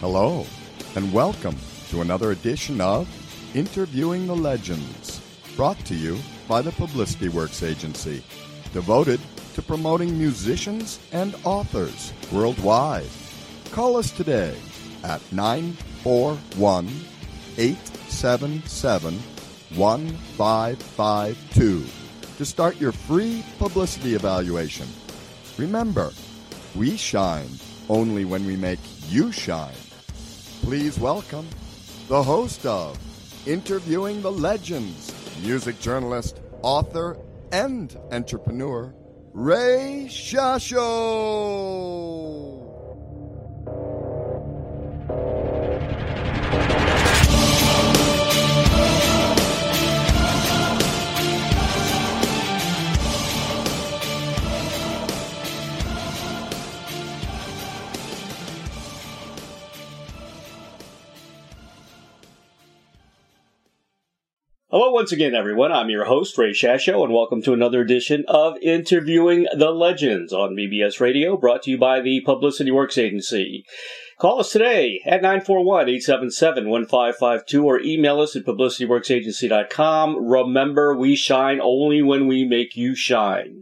Hello, and welcome to another edition of Interviewing the Legends, brought to you by the Publicity Works Agency, devoted to promoting musicians and authors worldwide. Call us today at 941-877-1552 to start your free publicity evaluation. Remember, we shine only when we make you shine. Please welcome the host of Interviewing the Legends, music journalist, author, and entrepreneur, Ray Shasho. Hello once again, everyone. I'm your host, Ray Shasho, and welcome to another edition of Interviewing the Legends on BBS Radio, brought to you by the Publicity Works Agency. Call us today at 941-877-1552 or email us at publicityworksagency.com. Remember, we shine only when we make you shine.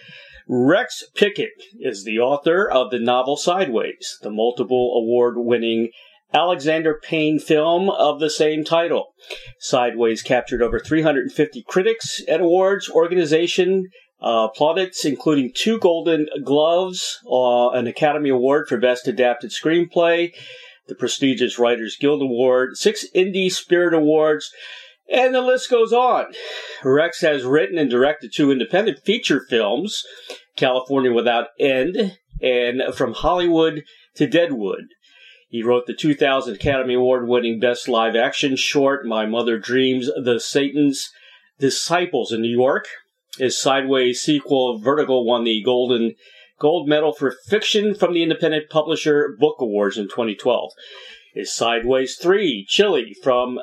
Rex Pickett is the author of the novel Sideways, the multiple award-winning Alexander Payne film of the same title. Sideways captured over 350 critics and awards organization plaudits, including 2 Golden Gloves, an Academy Award for Best Adapted Screenplay, the prestigious Writers Guild Award, 6 Indie Spirit Awards, and the list goes on. Rex has written and directed 2 independent feature films, California Without End and From Hollywood to Deadwood. He wrote the 2000 Academy Award-winning Best Live Action short, My Mother Dreams the Satan's Disciples in New York. His Sideways sequel, Vertigo, won the Gold Medal for Fiction from the Independent Publisher Book Awards in 2012. His Sideways 3, Chili,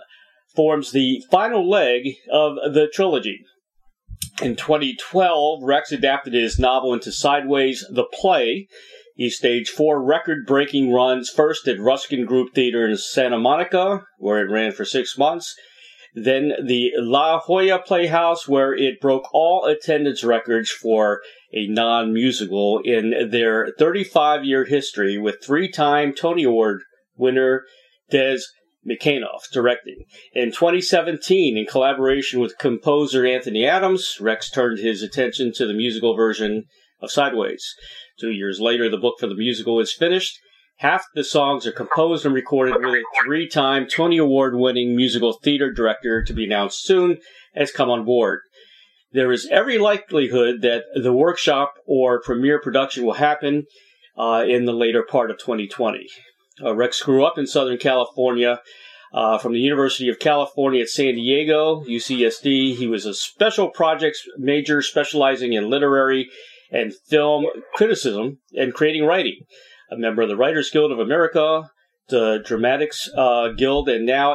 forms the final leg of the trilogy. In 2012, Rex adapted his novel into Sideways, the play. He staged 4 record-breaking runs, first at Ruskin Group Theater in Santa Monica, where it ran for 6 months, then the La Jolla Playhouse, where it broke all attendance records for a non-musical in their 35-year history, with 3-time Tony Award winner Des McAnuff directing. In 2017, in collaboration with composer Anthony Adams, Rex turned his attention to the musical version of Sideways. 2 years later, the book for the musical is finished. Half the songs are composed and recorded with a 3-time Tony Award-winning musical theater director to be announced soon has come on board. There is every likelihood that the workshop or premiere production will happen in the later part of 2020. Rex grew up in Southern California from the University of California at San Diego, UCSD. He was a special projects major specializing in literary and film criticism and creating writing. A member of the Writers Guild of America, the Dramatics Guild, and now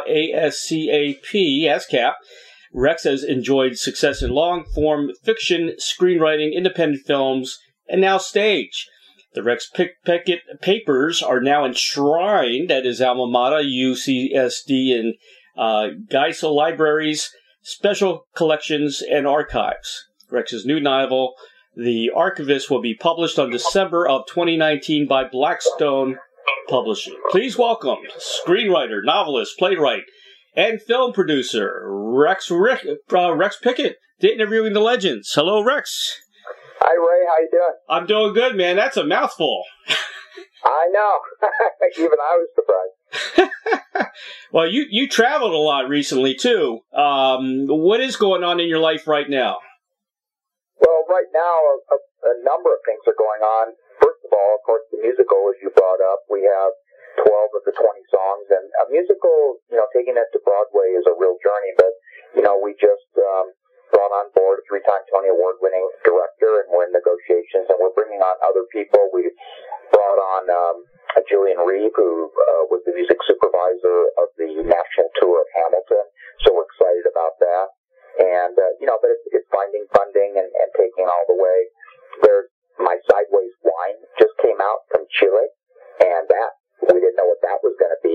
ASCAP, Rex has enjoyed success in long-form fiction, screenwriting, independent films, and now stage. The Rex Pickett Papers are now enshrined at his alma mater, UCSD, and Geisel Libraries, Special Collections, and Archives. Rex's new novel, The Archivist, will be published on December of 2019 by Blackstone Publishing. Please welcome screenwriter, novelist, playwright, and film producer Rex Pickett to Interviewing the Legends. Hello, Rex. Hi, Ray. How you doing? I'm doing good, man. That's a mouthful. I know. Even I was surprised. Well, you traveled a lot recently, too. What is going on in your life right now? Well, right now, a number of things are going on. First of all, of course, the musical, as you brought up, we have 12 of the 20 songs. And a musical, taking that to Broadway is a real journey. But, we just brought on board a 3-time Tony Award-winning director, and we're in negotiations, and we're bringing on other people. We brought on Jillian Reeve, who was the music supervisor of the national tour of Hamilton. So we're excited about that. And, but it's finding funding and taking it all the way. There's my Sideways wine just came out from Chile, and that, we didn't know what that was going to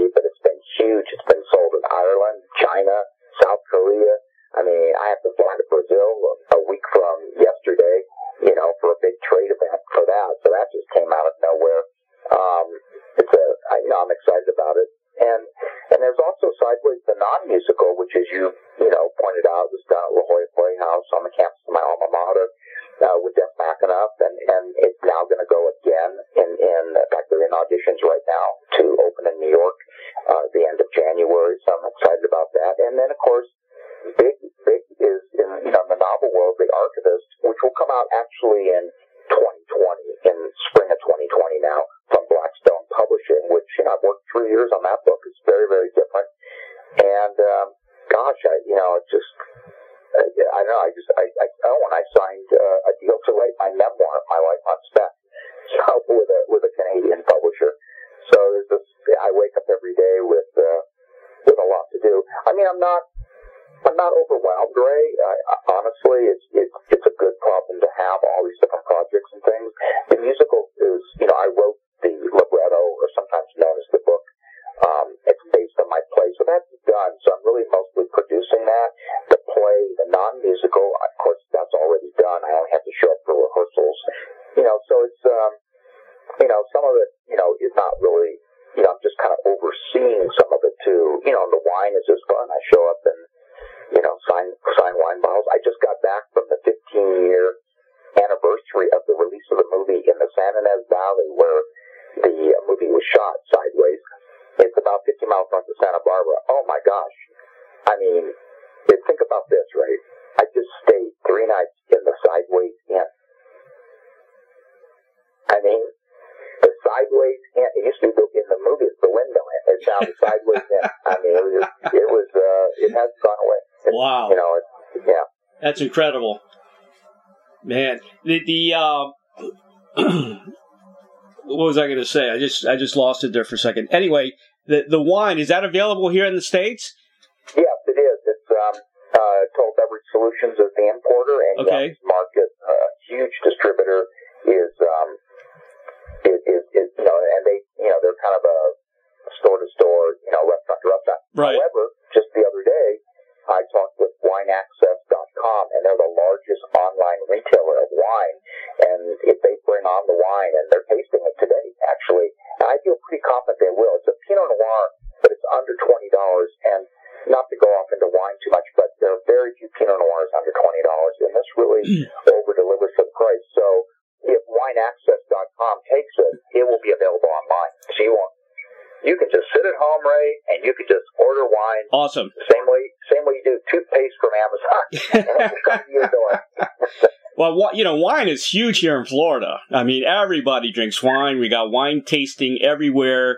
I'm excited about it. And there's also Sideways, the non-musical, which, as you pointed out, was done at La Jolla Playhouse on the campus of my alma mater with Def Mackinoff, and it's now going to go again. In fact, they're in auditions right now to open in New York the end of January, so I'm excited about that. And then, of course, big is in the novel world, The Archivist, which will come out actually in 2020, in spring of 2020 now, from Blackstone Publishing, which I've worked 3 years on that book. It's very, very different. And gosh, I don't know. When I signed a deal to write my memoir, My Life on Spec, so with a Canadian publisher. So there's this. I wake up every day with a lot to do. I mean, I'm not overwhelmed, Ray. Honestly, it's a good problem to have, all these different projects and things. The musical is, I wrote the libretto, or sometimes known as the book. It's based on my play, so that's done. So I'm really mostly producing that. The play, the non-musical, of course, that's already done. I only have to show up for rehearsals. So it's, some of it, is not really, I'm just kind of overseeing some of it too. The wine is just fun. I show up and, sign wine bottles. I just got back from the 15-year anniversary of the release of the movie in the San Ynez Valley, where the movie was shot, Sideways. It's about 50 miles north of Santa Barbara. Oh my gosh. I mean, think about this, right? I just stayed 3 nights in the Sideways Inn. I mean, the Sideways Inn, it used to be in the movie, it's the window Inn. It's now the Sideways Inn. I mean, it has gone away. Wow. Yeah. That's incredible. Man, what was I going to say? I just lost it there for a second. Anyway, the wine, is that available here in the States? Yes, it is. It's Toll Beverage Solutions is the importer, and okay. Market, huge distributor, is and they, they're kind of a store-to-store, restaurant to restaurant. Right. However, just the other day, I talked with WineAccess.com, and they're the largest online retailer of wine. And if they bring on the wine, and they're tasting it today, actually, and I feel pretty confident they will. It's a Pinot Noir, but it's under $20. And not to go off into wine too much, but there are very few Pinot Noirs under $20, and this really over-delivers for the price. So if WineAccess.com takes it, it will be available online. So you can just sit at home, Ray, and you can just order wine. Awesome. Same way you do toothpaste from Amazon. And it will come to your door. Well, wine is huge here in Florida. I mean, everybody drinks wine. We got wine tasting everywhere.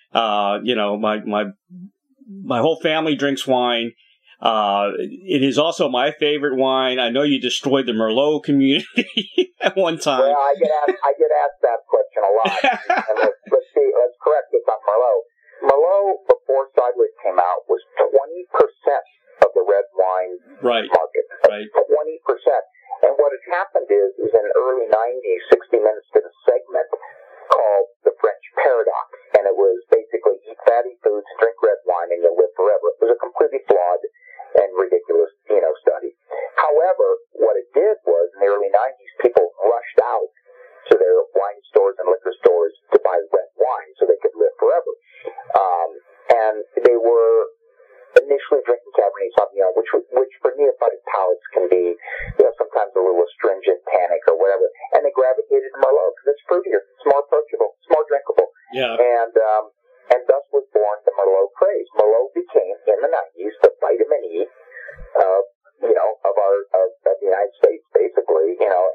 My whole family drinks wine. It is also my favorite wine. I know you destroyed the Merlot community at one time. Well, I get asked that question a lot. And let's correct this on Merlot. Merlot, before Sideways came out, was 20% of the red wine market. Right. 20%. And what had happened is in the early 90s, 60 Minutes did a segment called The French Paradox. And it was basically eat fatty foods, drink red wine, and you'll live forever. It was a completely flawed and ridiculous, study. However, what it did was, in the early 90s, people rushed out to their wine stores and liquor stores to buy red wine so they could live forever. And they were initially drinking Cabernet Sauvignon, which for neophytic palates can be, sometimes a little astringent, tannic, or whatever. And they gravitated to Merlot because it's fruitier, it's more approachable, it's more drinkable. Yeah. And thus was born the Merlot craze. Merlot became, in the 90s, the vitamin E of the United States, basically,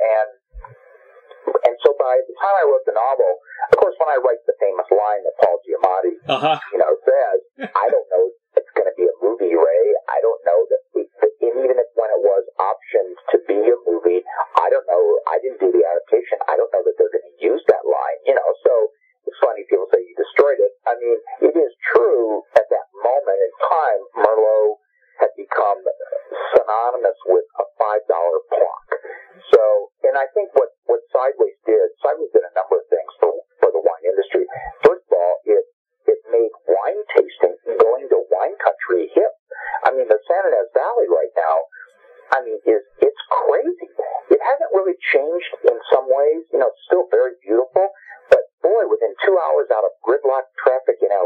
and so by the time I wrote the novel, of course, when I write the famous line that Paul Giamatti, says, I don't know if it's going to be a movie, Ray. I don't know that, and even if when it was optioned to be a movie, I don't know. I didn't do the adaptation. I don't know that they're going to use that line, So it's funny people say you destroyed it. I mean, it is true at that moment in time, Merlot had become synonymous with a $5 clock. So, and I think what Sideways did a number of things for the wine industry. First of all, it made wine tasting, going to wine country hip. I mean, the San Ynez Valley right now, it's crazy. It hasn't really changed in some ways. It's still very beautiful, but boy, within 2 hours out of gridlock traffic in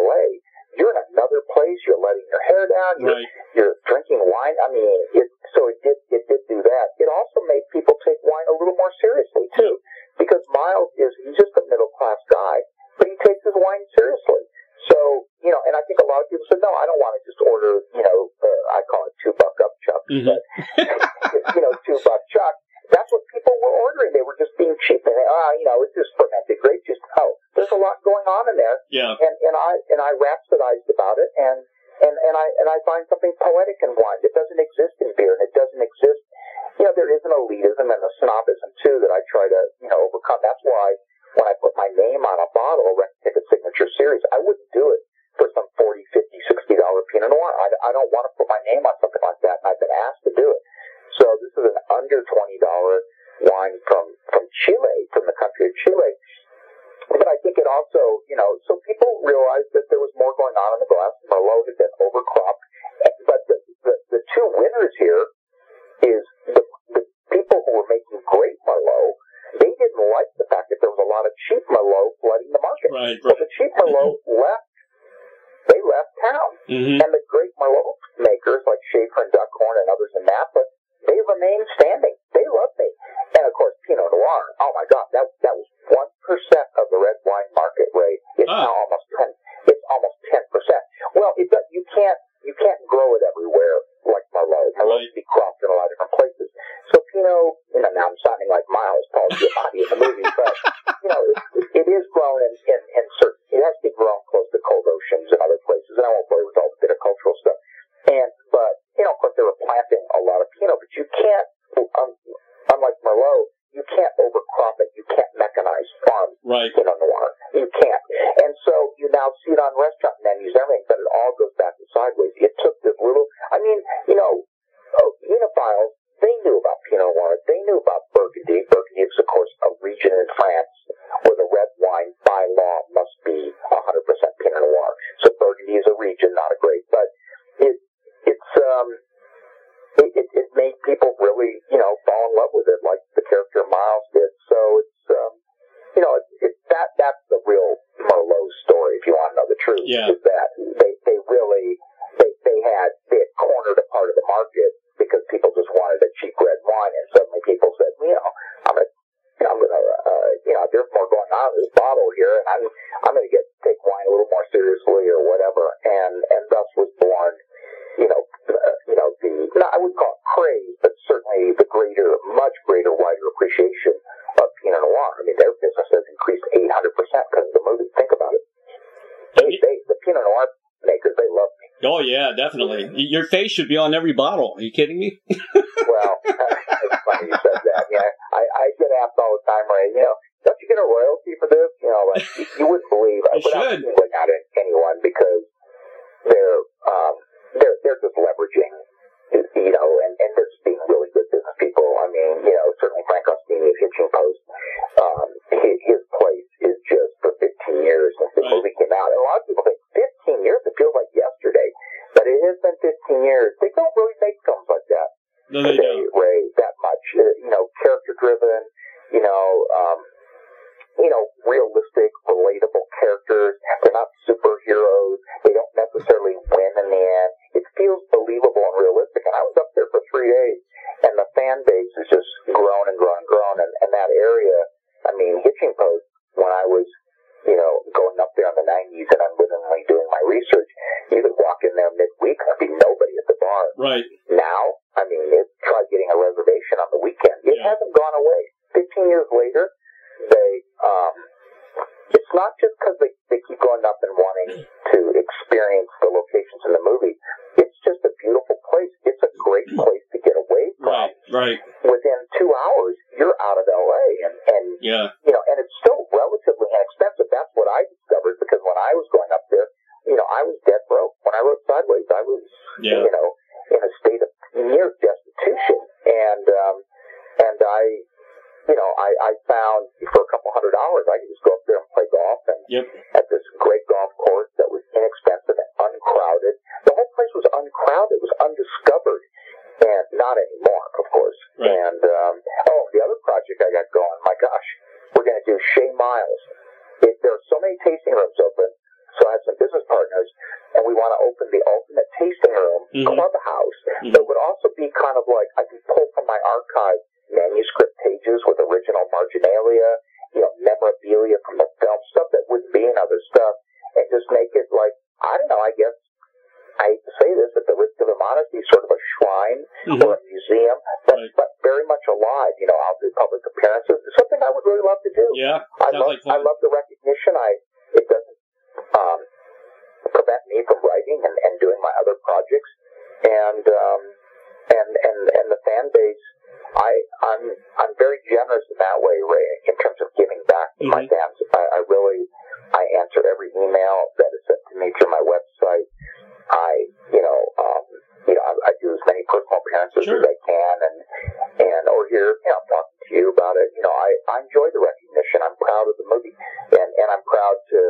Right. You're drinking wine. I mean, it did do that. It also made people take wine a little more seriously too, because Miles he's just a middle class guy, but he takes his wine seriously. So, and I think a lot of people said, no, I don't want to just order, I call it $2 upchuck, but, $2 chuck. That's what people were ordering. They were just being cheap. And it's just fermented grape juice. Oh, there's a lot going on in there. Yeah. And I rhapsodized about it, and I find something poetic in wine that doesn't exist in beer, and it doesn't exist. There is an elitism and a snobism too that I try to, overcome. That's why when I put my name on a bottle, a Rex Ticket Signature Series, I wouldn't do it for some $40, $50, $60 Pinot Noir. I don't want to put my name on something like that, and I've been asked to do it. So this is an under $20 wine from Chile, from the country of Chile. But I think it also, so people realized that there was more going on in the glass. Merlot had been overcropped. But the two winners here is the people who were making great Merlot. They didn't like the fact that there was a lot of cheap Merlot flooding the market. Right. So the cheap Merlot left town. Mm-hmm. And the great Merlot makers like Schaefer and Duckhorn and others in Napa, they remained standing. They loved me. And of course, Pinot Noir, oh my God, that was 1% of the red wine market rate. It's now almost 10%. Well, you can't grow it everywhere like Merlot. Merlot can be cropped in a lot of different places. So Pinot, now I'm sounding like Miles, Paul Giamatti in the movie, but it is grown in certain, it has to be grown close to cold oceans and other places, and I won't bore you with all the viticultural stuff. But of course they were planting a lot of Pinot, but you can't, unlike Merlot, you can't overcrop it. You can't mechanize farm Pinot Noir. You can't. And so you now see it on restaurant menus, everything, but it all goes back to sideways. It took this little, Enophiles, they knew about Pinot Noir. They knew about Burgundy. Burgundy is, of course, a region in France where the red wine, by law, must be 100% Pinot Noir. So Burgundy is a region, not a grape, but it made people really, fall in love with it, like the character Miles did. So that's the real Merlot story, if you want to know the truth. Yeah. Is that they had cornered a part of the market because people just wanted a cheap red wine, and suddenly people said, there's more going on in this bottle here, and I'm going to take wine a little more seriously or whatever, and thus was born, I wouldn't call it craze, but certainly the much greater, wider appreciation of Pinot Noir. I mean, their business has increased 800% because of the movie. Think about it. The Pinot Noir makers, they love me. Oh, yeah, definitely. Your face should be on every bottle. Are you kidding me? Well, it's funny you said that. Yeah, I get asked all the time, Ray, don't you get a royalty for this? You wouldn't believe. You should. Without out at anyone, because they're just leveraging, and they're just being really good business people. I mean, certainly Frank Ostini of Hitching Post, his place is just for 15 years since the movie came out. And a lot of people think 15 years, it feels like yesterday, but it has been 15 years. They don't really make films like that. No, they don't. Ray, that much. Character driven, realistic, relatable characters. They're not superheroes. They don't necessarily win in the end. It feels believable and realistic. And I was up there for 3 days, and the fan base has just grown and grown and grown. And that area, I mean, Hitching Post, when I was, going up there in the 90s and unwittingly doing my research, you could walk in there midweek and there'd be nobody at the bar. Right. Now, I mean, try getting a reservation on the weekend. It hasn't gone away. 15 years later, it's not just because they keep going up and wanting to experience the locations in the movie. It's just a beautiful place. It's a great place to get away from. Right. Within 2 hours, you're out of LA, and and it's still relatively inexpensive. That's what I discovered, because when I was going up there, I was dead broke. When I wrote Sideways, I was in a state of near destitution, and I found for a couple $100 I could just go up there and play golf, and at this great golf course that was inexpensive and uncrowded. The whole place was uncrowded. It was undiscovered, and not anymore, of course. Right. And the other project I got going, my gosh, we're going to do Chez Miles. There are so many tasting rooms open, so I have some business partners, and we want to open the ultimate tasting room clubhouse that would also be kind of like, I could pull from my archive manuscript pages with original marginalia, memorabilia from the film, stuff that wouldn't be in other stuff, and just make it like, I don't know, I guess, I hate to say this at the risk of immodesty, sort of a shrine or a museum, but very much alive. I'll do public appearances. It's something I would really love to do. Yeah, I love the recognition. It doesn't prevent me from writing and doing my other projects, and the fan base. I'm very generous in that way, Ray, in terms of giving back to my fans. I answer every email that is sent to me through my website. I do as many personal appearances as I can, and over here, I'm talking to you about it. I enjoy the recognition. I'm proud of the movie, and I'm proud to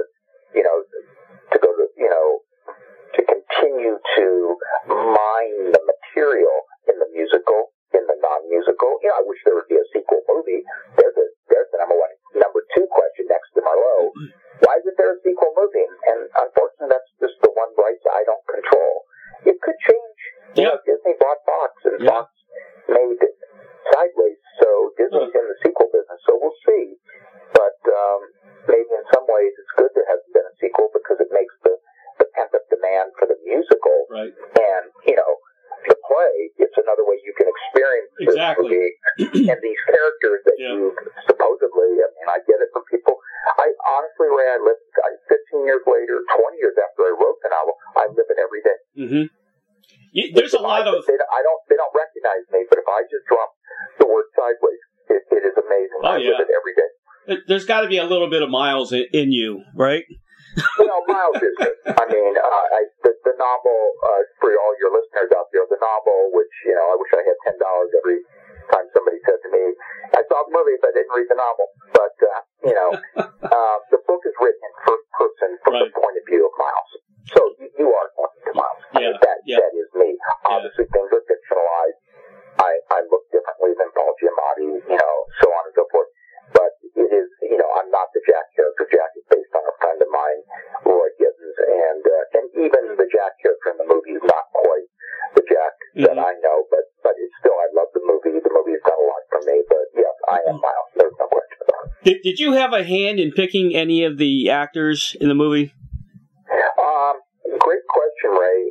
go to, to continue to mine the material in the musical, in the non-musical. I wish there would be a sequel movie. There's the number two question next to Marlowe. Why isn't there a sequel movie? And unfortunately, that's just the one rights I don't control. It could change. Disney bought Fox, and Fox made it Sideways, so Disney's in the sequel business, so we'll see. But maybe in some ways it's good there hasn't been a sequel, because it makes the pent-up demand for the musical. Right. And, the play, it's another way you can experience this movie and these characters that you supposedly, I get it from people. I honestly, Ray, 15 years later, 20 years after I wrote the novel, I live it every day. There's a lot of... They don't recognize me, but if I just drop the word Sideways, it is amazing. I live it every day. There's got to be a little bit of Miles in you, right? Miles is me. The novel, for all your listeners out there, the novel, which, I wish I had $10 every time somebody said to me, I saw the movie, but I didn't read the novel. But, the book is written in first person from the point of view of Miles. So you are talking to Miles. That is me. Obviously, things are fictionalized. I look differently than Paul Giamatti, so on and so forth. But it is, I'm not the Jack character. Jack is based on a friend of mine, Roy Gibbons, and even the Jack character in the movie is not quite the Jack that I know, but it's still, I love the movie. The movie's done a lot for me, but yes, I am Miles. There's no question about it. Did you have a hand in picking any of the actors in the movie? Great question, Ray.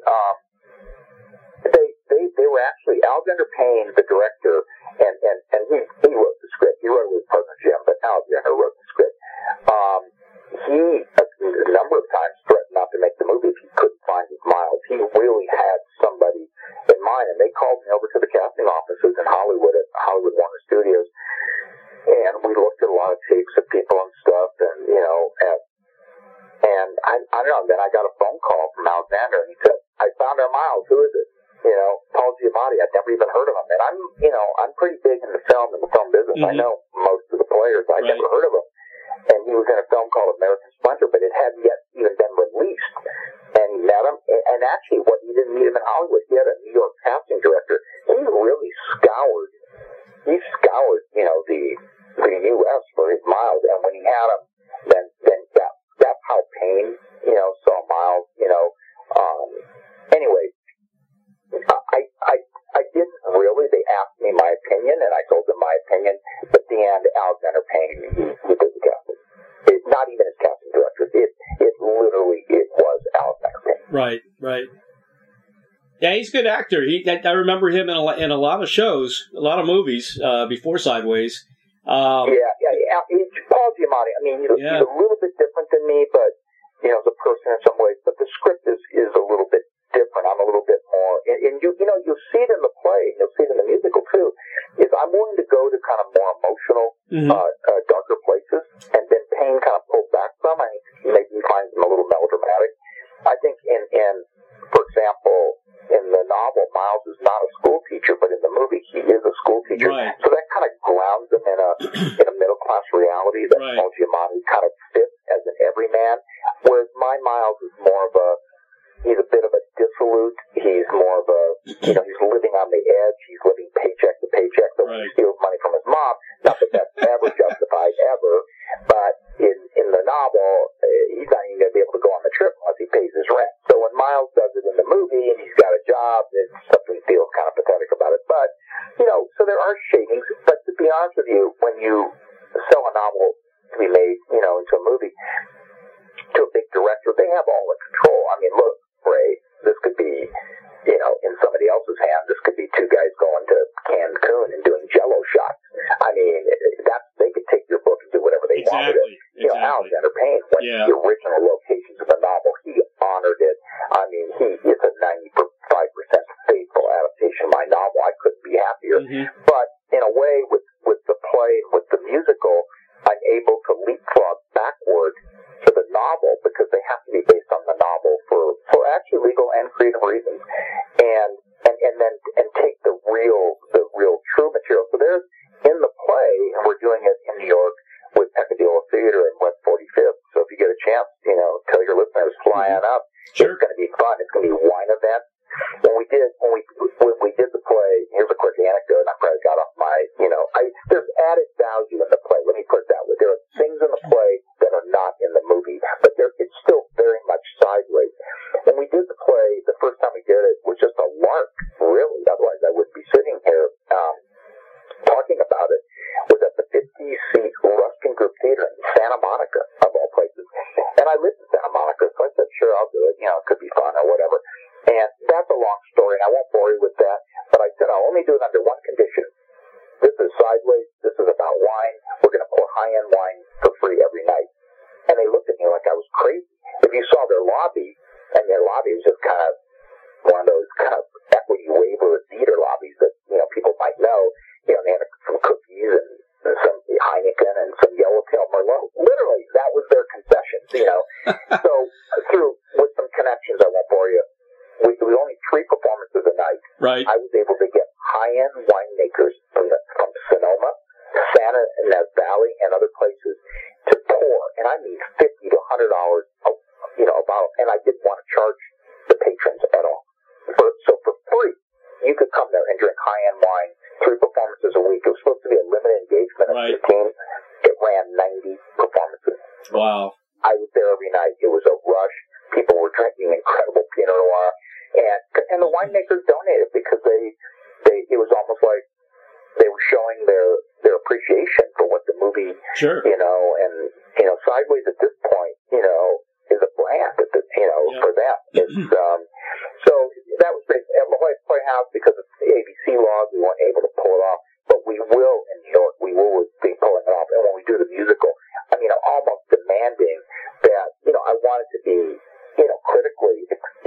They were actually, Alexander Payne, the director, and he wrote the script. He wrote it with his partner Jim, but Alexander wrote the script. He, a number of times, threatened not to make the movie if he couldn't find his Miles. He really had somebody in mind, and they called me over to the casting offices in Hollywood at Hollywood Warner Studios, and we looked at a lot of tapes of people and stuff, and I don't know, then I got a phone call from Alexander, and he said, I found our Miles. Who is it? Paul Giamatti. I'd never even heard of him. And I'm pretty big in the film business. I know most of the players. I'd never heard of him. And he was in a film called American Splendor, but it hadn't yet even been released. And he met him. And actually, he didn't meet him in Hollywood. He had a New York casting director. He really scoured, the U.S. for his Miles. And when he had him, then that's how Payne, saw Miles, anyway, I didn't really. They asked me my opinion, and I told them my opinion. But at the end, Alexander Payne, he did the casting. It's not even his casting director. It literally was Alexander Payne. Right. Yeah, he's a good actor. I remember him in a lot of shows, a lot of movies before Sideways. Paul Giamatti. He's a little bit different than me, but as a person in some ways. But the script is a little bit different. I'm a little bit more, and you'll see it in the play, and you'll see it in the musical too. Is I'm willing to go to kind of more emotional, darker places, and then Payne kind of pulls back from. I think maybe he finds them a little melodramatic. I think in for example, in the novel, Miles is not a school teacher, but in the movie, he is a school teacher. Right. So that kind of grounds him in a middle class reality that Paul Giamatti kind of fits as an everyman. Whereas my Miles is more of he's a bit of a dissolute. He's more of he's living on the edge. He's living paycheck to paycheck. So he steals money from his mom. Not that that's ever justified, ever. But in the novel, he's not even going to be able to go on the trip unless he pays his rent. So when Miles does it in the movie and he's got a job like Yeah. the original locations of the novel. He honored it. I mean, it's a 95% faithful adaptation of my novel. I couldn't be happier. Mm-hmm. But in a way, with the play, with the musical, I'm able to leapfrog backward to the novel because they have to be based on the novel for actually legal and creative reasons, and then take the real true material. So there's in the play, and we're doing it in New York with Peccadillo Theater in West 45th. So if you get a chance, tell your listeners, fly on up. Sure. It's going to be fun. It's going to be a wine event. When we did the play, here's a quick anecdote. I probably got off my, there's added value in the play. Let me put it that way. There are things in the play that are not in the movie, but it's still very much sideways. When we did the play, the first time we did it was just a lark, really. Otherwise, I wouldn't be sitting here talking about it. Was at the 50-seat Ruskin Group Theater in Santa Monica, of all places. And I lived in Santa Monica, so I said, sure, I'll do it. It could be fun or whatever. And that's a long story, and I won't bore you with that. But I said, I'll only do it under one condition. This is sideways. This is about wine. We're going to pour high-end wine for free every night. And they looked at me like I was crazy. If you saw their lobby, and their lobby was just kind of one of those kind of equity waiver theater lobbies that, people might know. They had some cookies and some Heineken and some Yellowtail Merlot. Literally, that was their concessions, So with some connections, I won't bore you, with only 3 performances a night, Right. I was able to get high-end winemakers from Sonoma, Santa Ynez Valley, and other places to pour, and I mean $50 to $100 a bottle, and I didn't want to charge the patrons at all. So for free, you could come there and drink high-end wine, 3 performances a week. It was supposed to be a limited engagement of Right. 15. It ran 90 performances. Wow. I was there every night. It was a rush. People were drinking incredible Pinot Noir, and the winemakers donated because it was almost like they were showing their appreciation for what the movie, Sure. and Sideways at this point, is a brand, for them. It's so that was great. At La Jolla Playhouse, because of the ABC laws, we weren't able to pull it off, but we will in New York. We will be pulling it off, and when we do the musical, I'm almost demanding that I want it to be critically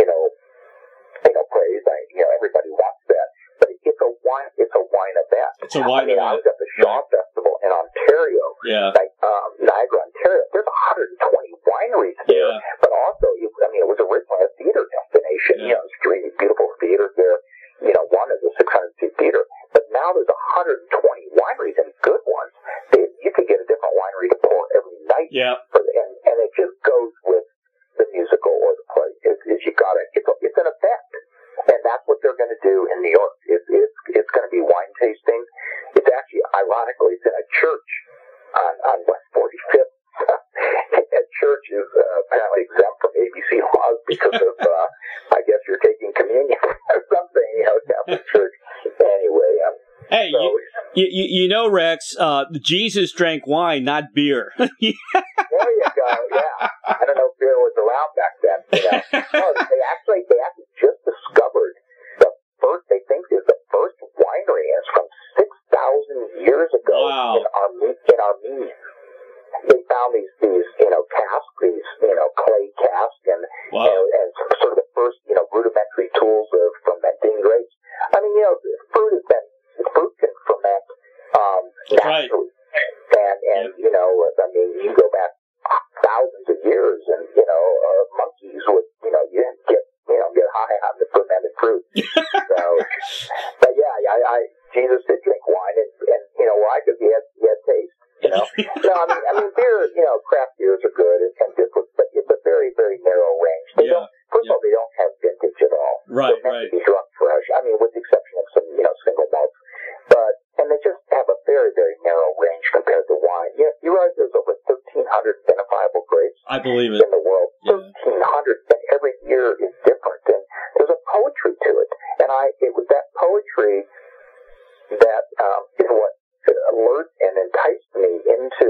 praised. Everybody wants that, but it's a wine event. It's a wine event. I was at the Shaw Festival in Ontario, Yeah. Niagara, Ontario. There's 120 wineries there, Yeah. but also, it was originally a theater destination. Yeah. There's 3 beautiful theaters there. One is a 600-seat theater, but now there's 120 wineries and good ones. You could get a different winery to pour every night. Yeah. And it just goes with the musical or the play. It's an event, and that's what they're going to do in New York. It's going to be wine tasting. It's actually, ironically, it's in a church on West 45th. That church is apparently exempt from ABC laws because of, I guess you're taking communion or something, Catholic church. Anyway, Hey, so, Rex, Jesus drank wine, not beer. there you go. Yeah, I don't know if beer was around back then. No, they actually just discovered the first. They think is the first winery, and it's from 6,000 years ago. Wow. In Armenia. They found these casks, these clay casks, and Wow. and sort of the first rudimentary tools of fermenting grapes. Fruit can ferment Right. naturally, and you can go back thousands of years, and monkeys would you get high on the fermented fruit. So, but yeah, Jesus did drink wine, and why? Because he had taste. No, I mean, beer. Craft beers are good, and different, but it's a very, very narrow range. They don't. First of all, they don't have vintage at all. Right, They're meant right. to be drunk fresh. I mean, with the exception of some, single malts, and they just have a very, very narrow range compared to wine. You realize there's over 1,300 identifiable grapes I believe it. in the world. Yeah. 1,300, and every year is different, and there's a poetry to it. And it was that poetry that is what alert and enticed me into,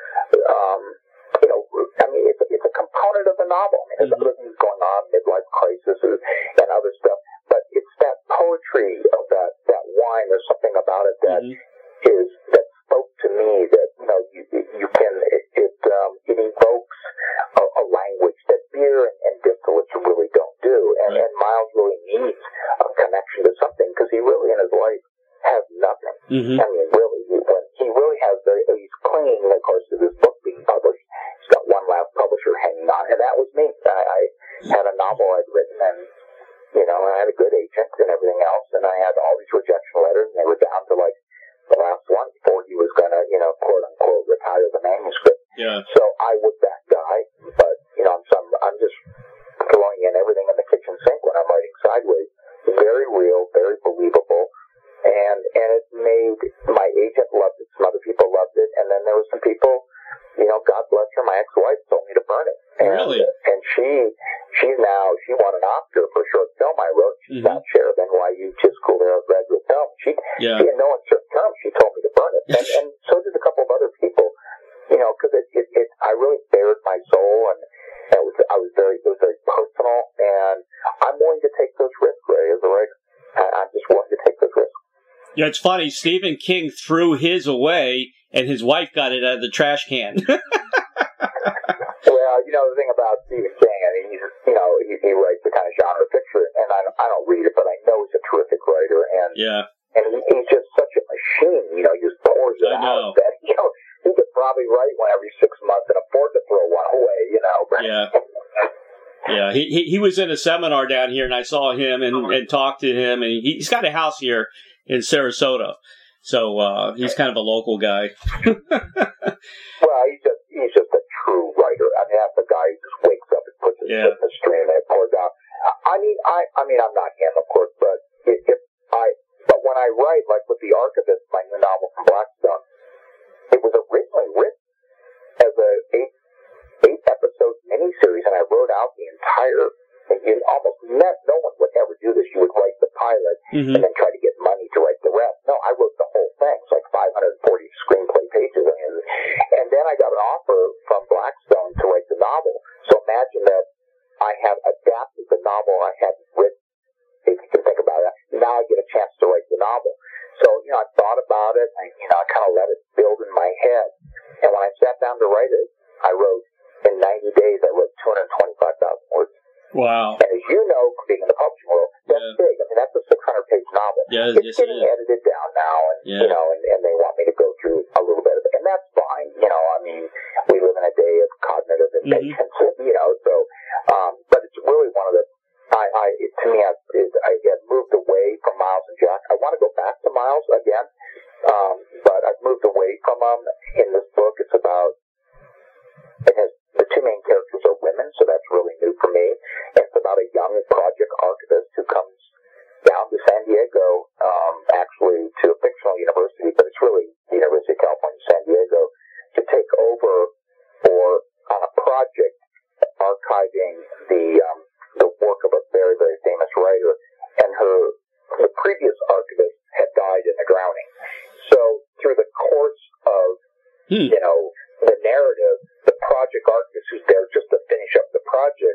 it's a component of the novel. I mean, there's other things going on, midlife crisis and other stuff, but it's that poetry of that wine. There's something about it that that spoke to me that you can it evokes a Mm-hmm. I mean, really, when he really has he's clinging, of course, to this book being published. He's got one last publisher hanging on, and that was me. I had a novel I'd written, and, you know, I had a good agent and everything else, and I had all these rejection letters, and they were down to, like, the last one before he was going to, you know, quote-unquote, retire the manuscript. Yeah. So I was that guy, but, you know, I'm just throwing in everything in the kitchen sink when I'm writing Sideways. Very real, very believable, and it made, my agent loved it, some other people loved it, and then there were some people, you know, God bless her, my ex-wife told me to burn it. And, really? And she won an Oscar for a short film I wrote. She's not chair of NYU School there at graduate film. She in no uncertain terms, she told me to burn it, and so did a couple of other people, you know, because I really bared my soul, and it was very personal, and I'm willing to take those risks, Ray, as a writer. I'm just willing to take those risks. Yeah, it's funny. Stephen King threw his away, and his wife got it out of the trash can. Well, you know, the thing about Stephen King, I mean, he writes the kind of genre fiction, and I don't read it, but I know he's a terrific writer, and he's just such a machine. You know, he just pours it out. That, you know, he could probably write one every 6 months and afford to throw one away. You know. Yeah. Yeah, he was in a seminar down here, and I saw him and talked to him, and he's got a house here in Sarasota, so he's kind of a local guy. Well, he's just a true writer. I mean, that's the guy who just wakes up and puts his foot in the stream and it pours out. I mean, I'm not him, of course, but but when I write, like with The Archivist, my new novel from Blackstone, it was originally written as a eight episode miniseries, and I wrote out the entire. Almost no one would ever do this. You would write the pilot and then try to get money to write the rest. No, I wrote the whole thing. It's like 540 screenplay pages. And then I got an offer from Blackstone to write the novel. So imagine that I have adapted the novel I had written, if you can think about it. Now I get a chance to write the novel. So, you know, I thought about it, and, you know, I kind of let it build in my head. And when I sat down to write it, I wrote, in 90 days, I wrote 225,000 words. Wow. And as you know, being in the publishing world, that's big. I mean, that's a 600-page novel. Yeah, it's getting edited down now, and you know, and they want me to go through a little bit of it, and that's fine. You know, I mean, we live in a day of cognitive invention, you know. So, but it's really one of the. To me, I had moved away from Miles and Jack. I want to go back to Miles again, but I've moved away from them. In this book, it's about. It has. The two main characters are women, so that's really new for me. It's about a young project archivist who comes down to San Diego, actually to a fictional university, but it's really the University of California, San Diego, to take over on a project archiving the work of a very, very famous writer, and the previous archivist had died in a drowning. So through the course of, you know, the narrative, the project archivist who's there just to finish up the project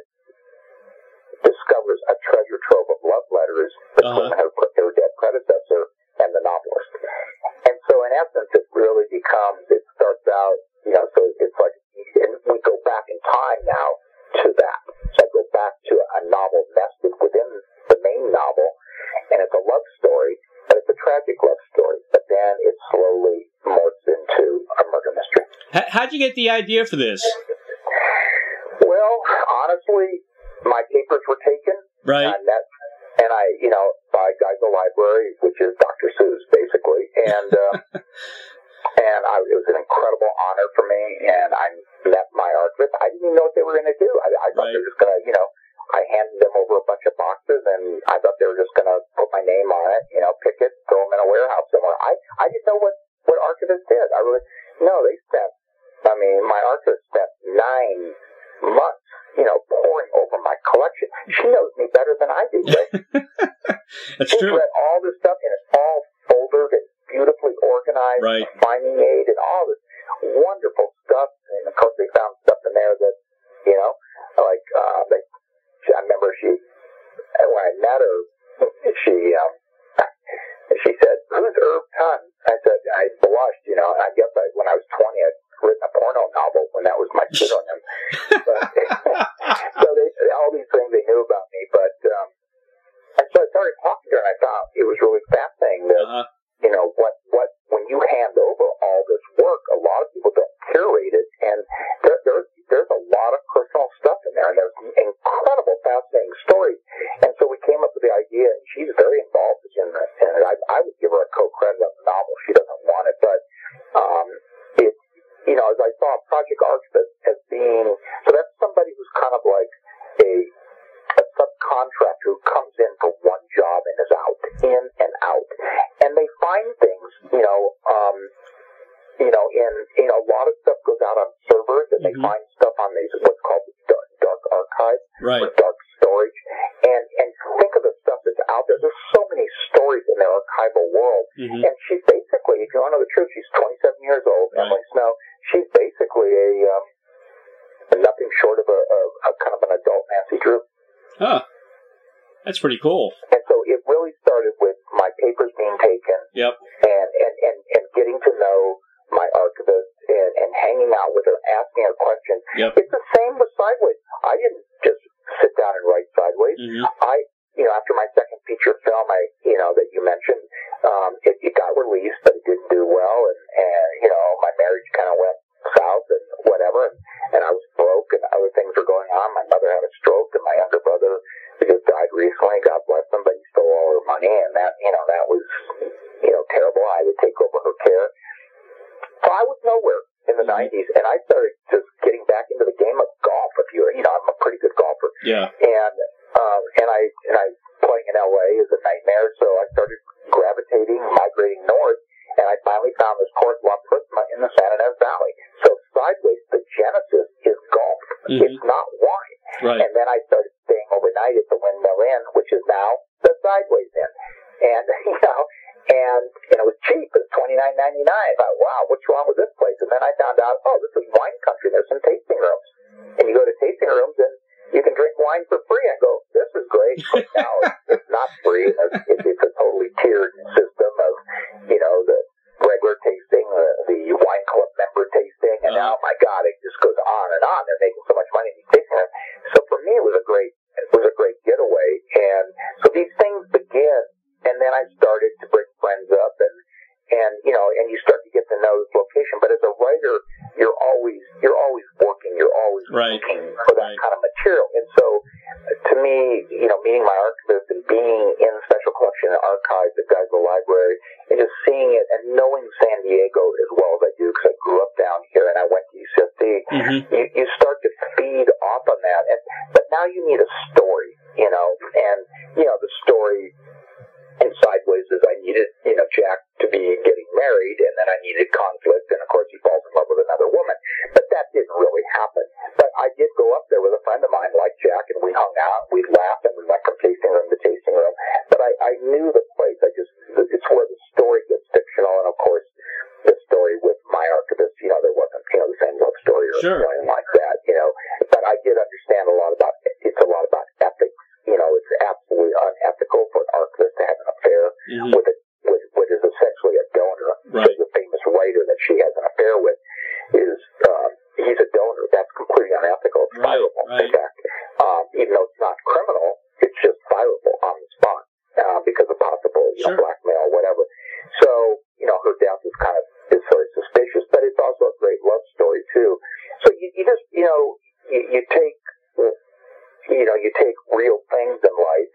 discovers a treasure trove of love letters between her dead predecessor and the novelist. And so in essence, it really it starts out, you know, so it's like, and we go back in time now to that. So I go back to a novel nested within the main novel, and it's a love story, but it's a tragic love story. But then it slowly morphs into a murder mystery. How'd you get the idea for this? Well, honestly, my papers were taken. Right. And I, you know, by Geisel Library, which is Dr. Seuss, basically. And it was an incredible honor for me. And I met my archivist. I didn't even know what they were going to do. I thought they were just going to, you know, I handed them over a bunch of boxes, and I thought they were just going to put my name on it, you know, pick it, throw them in a warehouse somewhere. I didn't know what archivists did. My archivist spent 9 months, you know, poring over my collection. She knows me better than I do, right? That's She's true. read all this stuff, and it's all foldered and beautifully organized, finely made, and all this wonderful stuff. And of course, they found stuff in there that, you know, like I remember when I met her, she said, "Who's Irv Tunn?" I said, I blushed, you know, and I guess when I was 20, I'd written a porno novel when that was my pseudonym. So all these things they knew about me, but and so I started talking to her, and I thought it was really fascinating that you know what incredible, fascinating stories. And so we came up with the idea, and she's very involved in it. And I would give her a co-credit on the novel. She doesn't want it, but it, as I saw Project Archivist as being, so that's somebody who's kind of like a subcontractor who comes in for one job and is out, in and out. And they find things, in a lot of stuff goes out on servers, and they find stuff on these, what's called dark archive, or dark storage. And think of the stuff that's out there. There's so many stories in their archival world. And she's basically, if you want to know the truth, she's 27 years old, Emily Snow. She's basically a nothing short of a kind of an adult Nancy Drew. Huh. That's pretty cool. And so it really started with my papers being taken. Yep. And getting to know my archivist and hanging out with her, asking her questions. Yep. It's the same with Sideways. I didn't just sit down and write Sideways. After my second feature film, that you mentioned, it got released, but it didn't do well, and my marriage kind of went south and whatever, and I was broke, and other things were going on. My mother had a stroke, and my younger brother just died recently. God bless him, but he stole all her money, and that was terrible. I had to take over her care. So I was nowhere in the 90s, and I started just getting back into the game of golf. I'm a pretty good golfer. Yeah. And I playing in LA is a nightmare, so I started migrating north, and I finally found this course, La Prisma, in the San Ynez Valley. So Sideways, the genesis is golf. It's not wine. Right. And then I started staying overnight at the Windmill Inn, which is now the Sideways Inn. And, and it was cheap. It was $29.99. I thought, wow, what's wrong with this place? And then I found out, this is wine country. There's some tasting rooms. And you go to tasting rooms, and you can drink wine for free. I go, this is great. But now it's not free. It's a totally tiered system of, the regular tasting, the wine club member tasting, and now, my God, it just goes on and on. They're making so much money in these tasting rooms. So for me, it was a great getaway. And so these things begin, and then I started to bring friends up, and you start to get to know this location. But as a writer, you're always working, you're always looking for that kind of material. And so, to me, meeting my archivist and being in the Special Collection and Archives at Geisel Library, and just seeing it and knowing San Diego as well as I do, because I grew up down here and I went to UCSD, you start to feed off on that. But now you need a story, and the story in Sideways is I needed, Jack to be getting married, and then I needed conflict, and of course he falls in love with another woman. But that didn't really happen. But I did go up there with a friend of mine like Jack, and we hung out, we laughed, and we went from tasting room to tasting room. But I knew the place. It's where the story gets fictional, and of course the story with my archivist, there wasn't, the same love story or anything like that, But I did understand a lot about ethics. It's absolutely unethical for an archivist to have an affair with what is essentially a donor. Right. The famous writer that she has an affair with is he's a donor. That's completely unethical. It's fireable, in fact. Even though it's not criminal, it's just fireable on the spot because of possible blackmail or whatever. So her death is sort of suspicious, but it's also a great love story too. So you just you take. You take real things in life.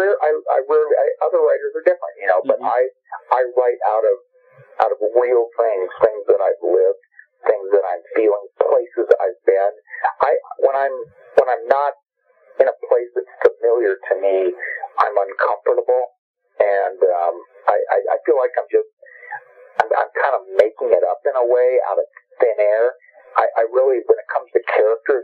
Other writers are different, but I write out of real things that I've lived, things that I'm feeling, places I've been. When I'm not in a place that's familiar to me, I'm uncomfortable, and I feel like I'm kind of making it up in a way out of thin air. I really, when it comes to characters,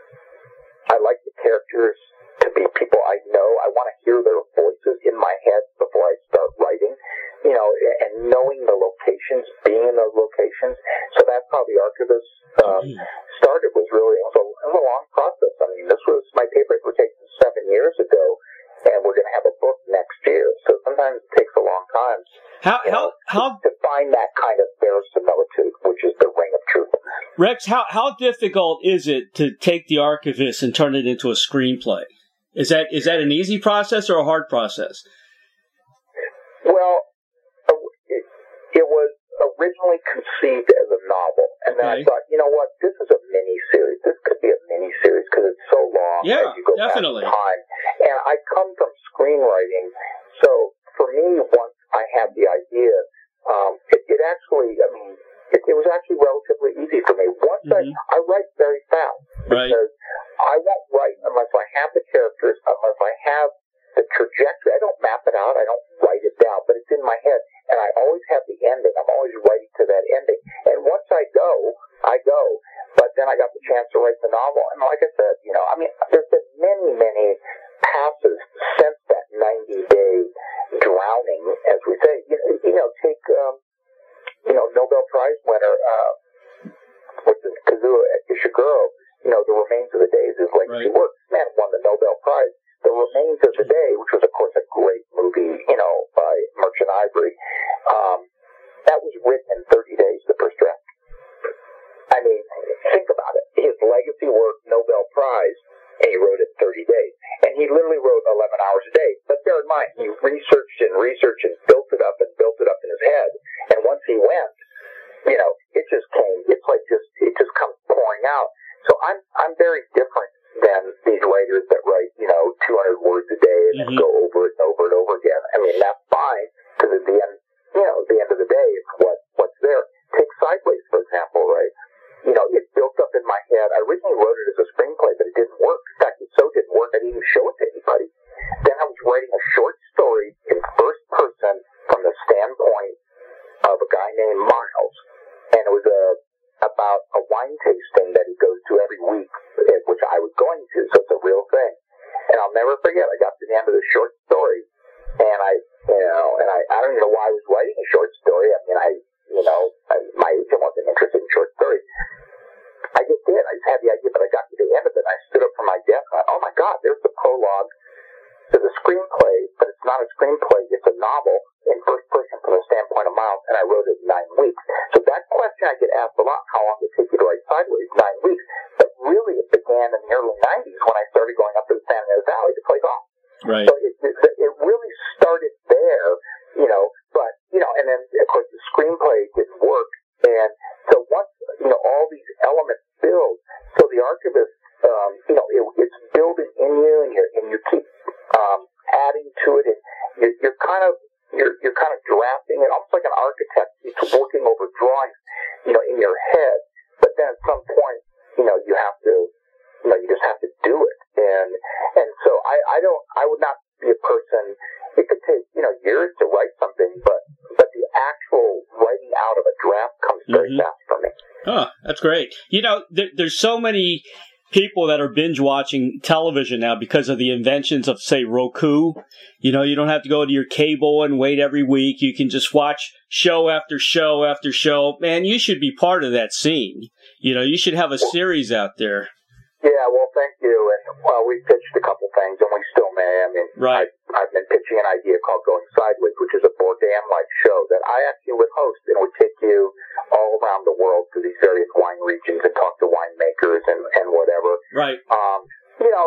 I like the characters to be people I know. I want to hear their voices in my head before I start writing, and knowing the locations, being in those locations. So that's how The Archivist started. It was a long process. I mean, my papers were taken 7 years ago, and we're going to have a book next year. So sometimes it takes a long time to find that kind of verisimilitude, which is the ring of truth. Rex, how difficult is it to take The Archivist and turn it into a screenplay? Is that an easy process or a hard process? Well, it was originally conceived as a novel, and then I thought, you know what, this is a mini-series. This could be a mini-series because it's so long as you go definitely. back in time. And I come from screenwriting, so for me, once I had the idea, it actually, I mean, it was actually relatively easy for me. Once I write very fast, because I won't write unless I have the characters, unless I have the trajectory. I don't map it out. I don't write it down, but it's in my head, and I always have the ending. I'm always writing to that ending. And once I go. But then I got the chance to write the novel, and like I said, you know, I mean, there's been many, many passes since that 90-day drowning, as we say. You know, take Nobel Prize winner, Kazuo Ishiguro. You know, The Remains of the Day is his legacy work. Man won the Nobel Prize. The Remains of the Day, which was, of course, a great movie, you know, by Merchant Ivory, that was written in 30 days, the first draft. I mean, think about it. His legacy work, Nobel Prize, and he wrote it in 30 days. And he literally wrote 11 hours a day. But bear in mind, he researched and built it up in his head. And once he went, you know, it just came. It's like it just comes pouring out. So I'm very different than these writers that write, you know, 200 words a day and then go over it and over and over again. I mean, that's fine, because at the end, you know, at the end of the day, it's what's there. Take Sideways, for example, right? You know, it built up in my head. I originally wrote it as a screenplay, but it didn't work. In fact, it so didn't work, I didn't even show it to anybody. Then I was writing a short story in first person from the standpoint of a guy named Miles, and it was about a wine tasting that he goes to every week, which I was going to, so it's a real thing. And I'll never forget, I got to the end of the short story, and I don't even know why I was writing a short story. I mean, my agent wasn't interested in short stories. I just did. I just had the idea, but I got to the end of it, and I stood up from my desk, and I thought, oh my God, there's the prologue to the screenplay, but it's not a screenplay, it's a novel in first person from the standpoint of Miles, and I wrote it in 9 weeks. So that question I get asked a lot, how long did it take you to write Sideways? 9 weeks. But really it began in the early 90s when I started going up to the San Diego Valley to play golf. Right. So it really started there, you know, but, you know, and then of course the screenplay didn't work, and so once, you know, all these elements build, so the Archivist, you know, it's building in you, and you keep adding to it, and you're kind of drafting it, almost like an architect. It's working over drawings, you know, in your head. But then at some point, you know, you just have to do it. And so I would not be a person. It could take, you know, years to write something, but the actual writing out of a draft comes very fast for me. Oh, that's great. You know, there's so many people that are binge watching television now because of the inventions of, say, Roku. You know, you don't have to go to your cable and wait every week. You can just watch show after show after show. Man, you should be part of that scene. You know, you should have a series out there. Yeah, well, thank you. And we pitched a couple things, and we still may. I mean, I've been pitching an idea called Going Sideways, which is a Bourdain-like show that I actually would host, and would take you all around the world to these various wine regions and talk to winemakers and whatever. Right. You know,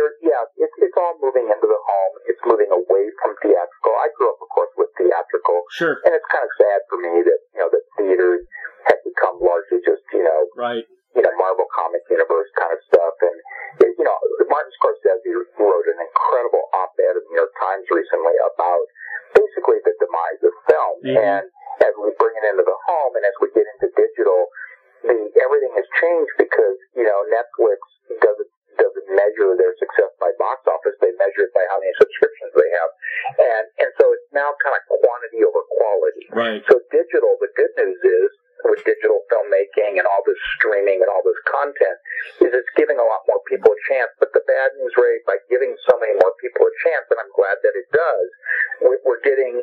it's all moving into the home. It's moving away from theatrical. I grew up, of course, with theatrical. Sure. And it's kind of sad for me that, you know, that theaters have become largely just, you know, Marvel Comic Universe kind of stuff. And, you know, Martin Scorsese wrote an incredible op-ed in the New York Times recently about basically the demise of film. And as we bring it into the home and as we get into digital, everything has changed because, you know, Netflix doesn't measure their success by box office. They measure it by how many subscriptions they have. And so it's now kind of quantity over quality. Right. So digital, the good news is, with digital filmmaking and all this streaming and all this content, is it's giving a lot more people a chance. But the bad news, Ray, by giving so many more people a chance, and I'm glad that it does, we're getting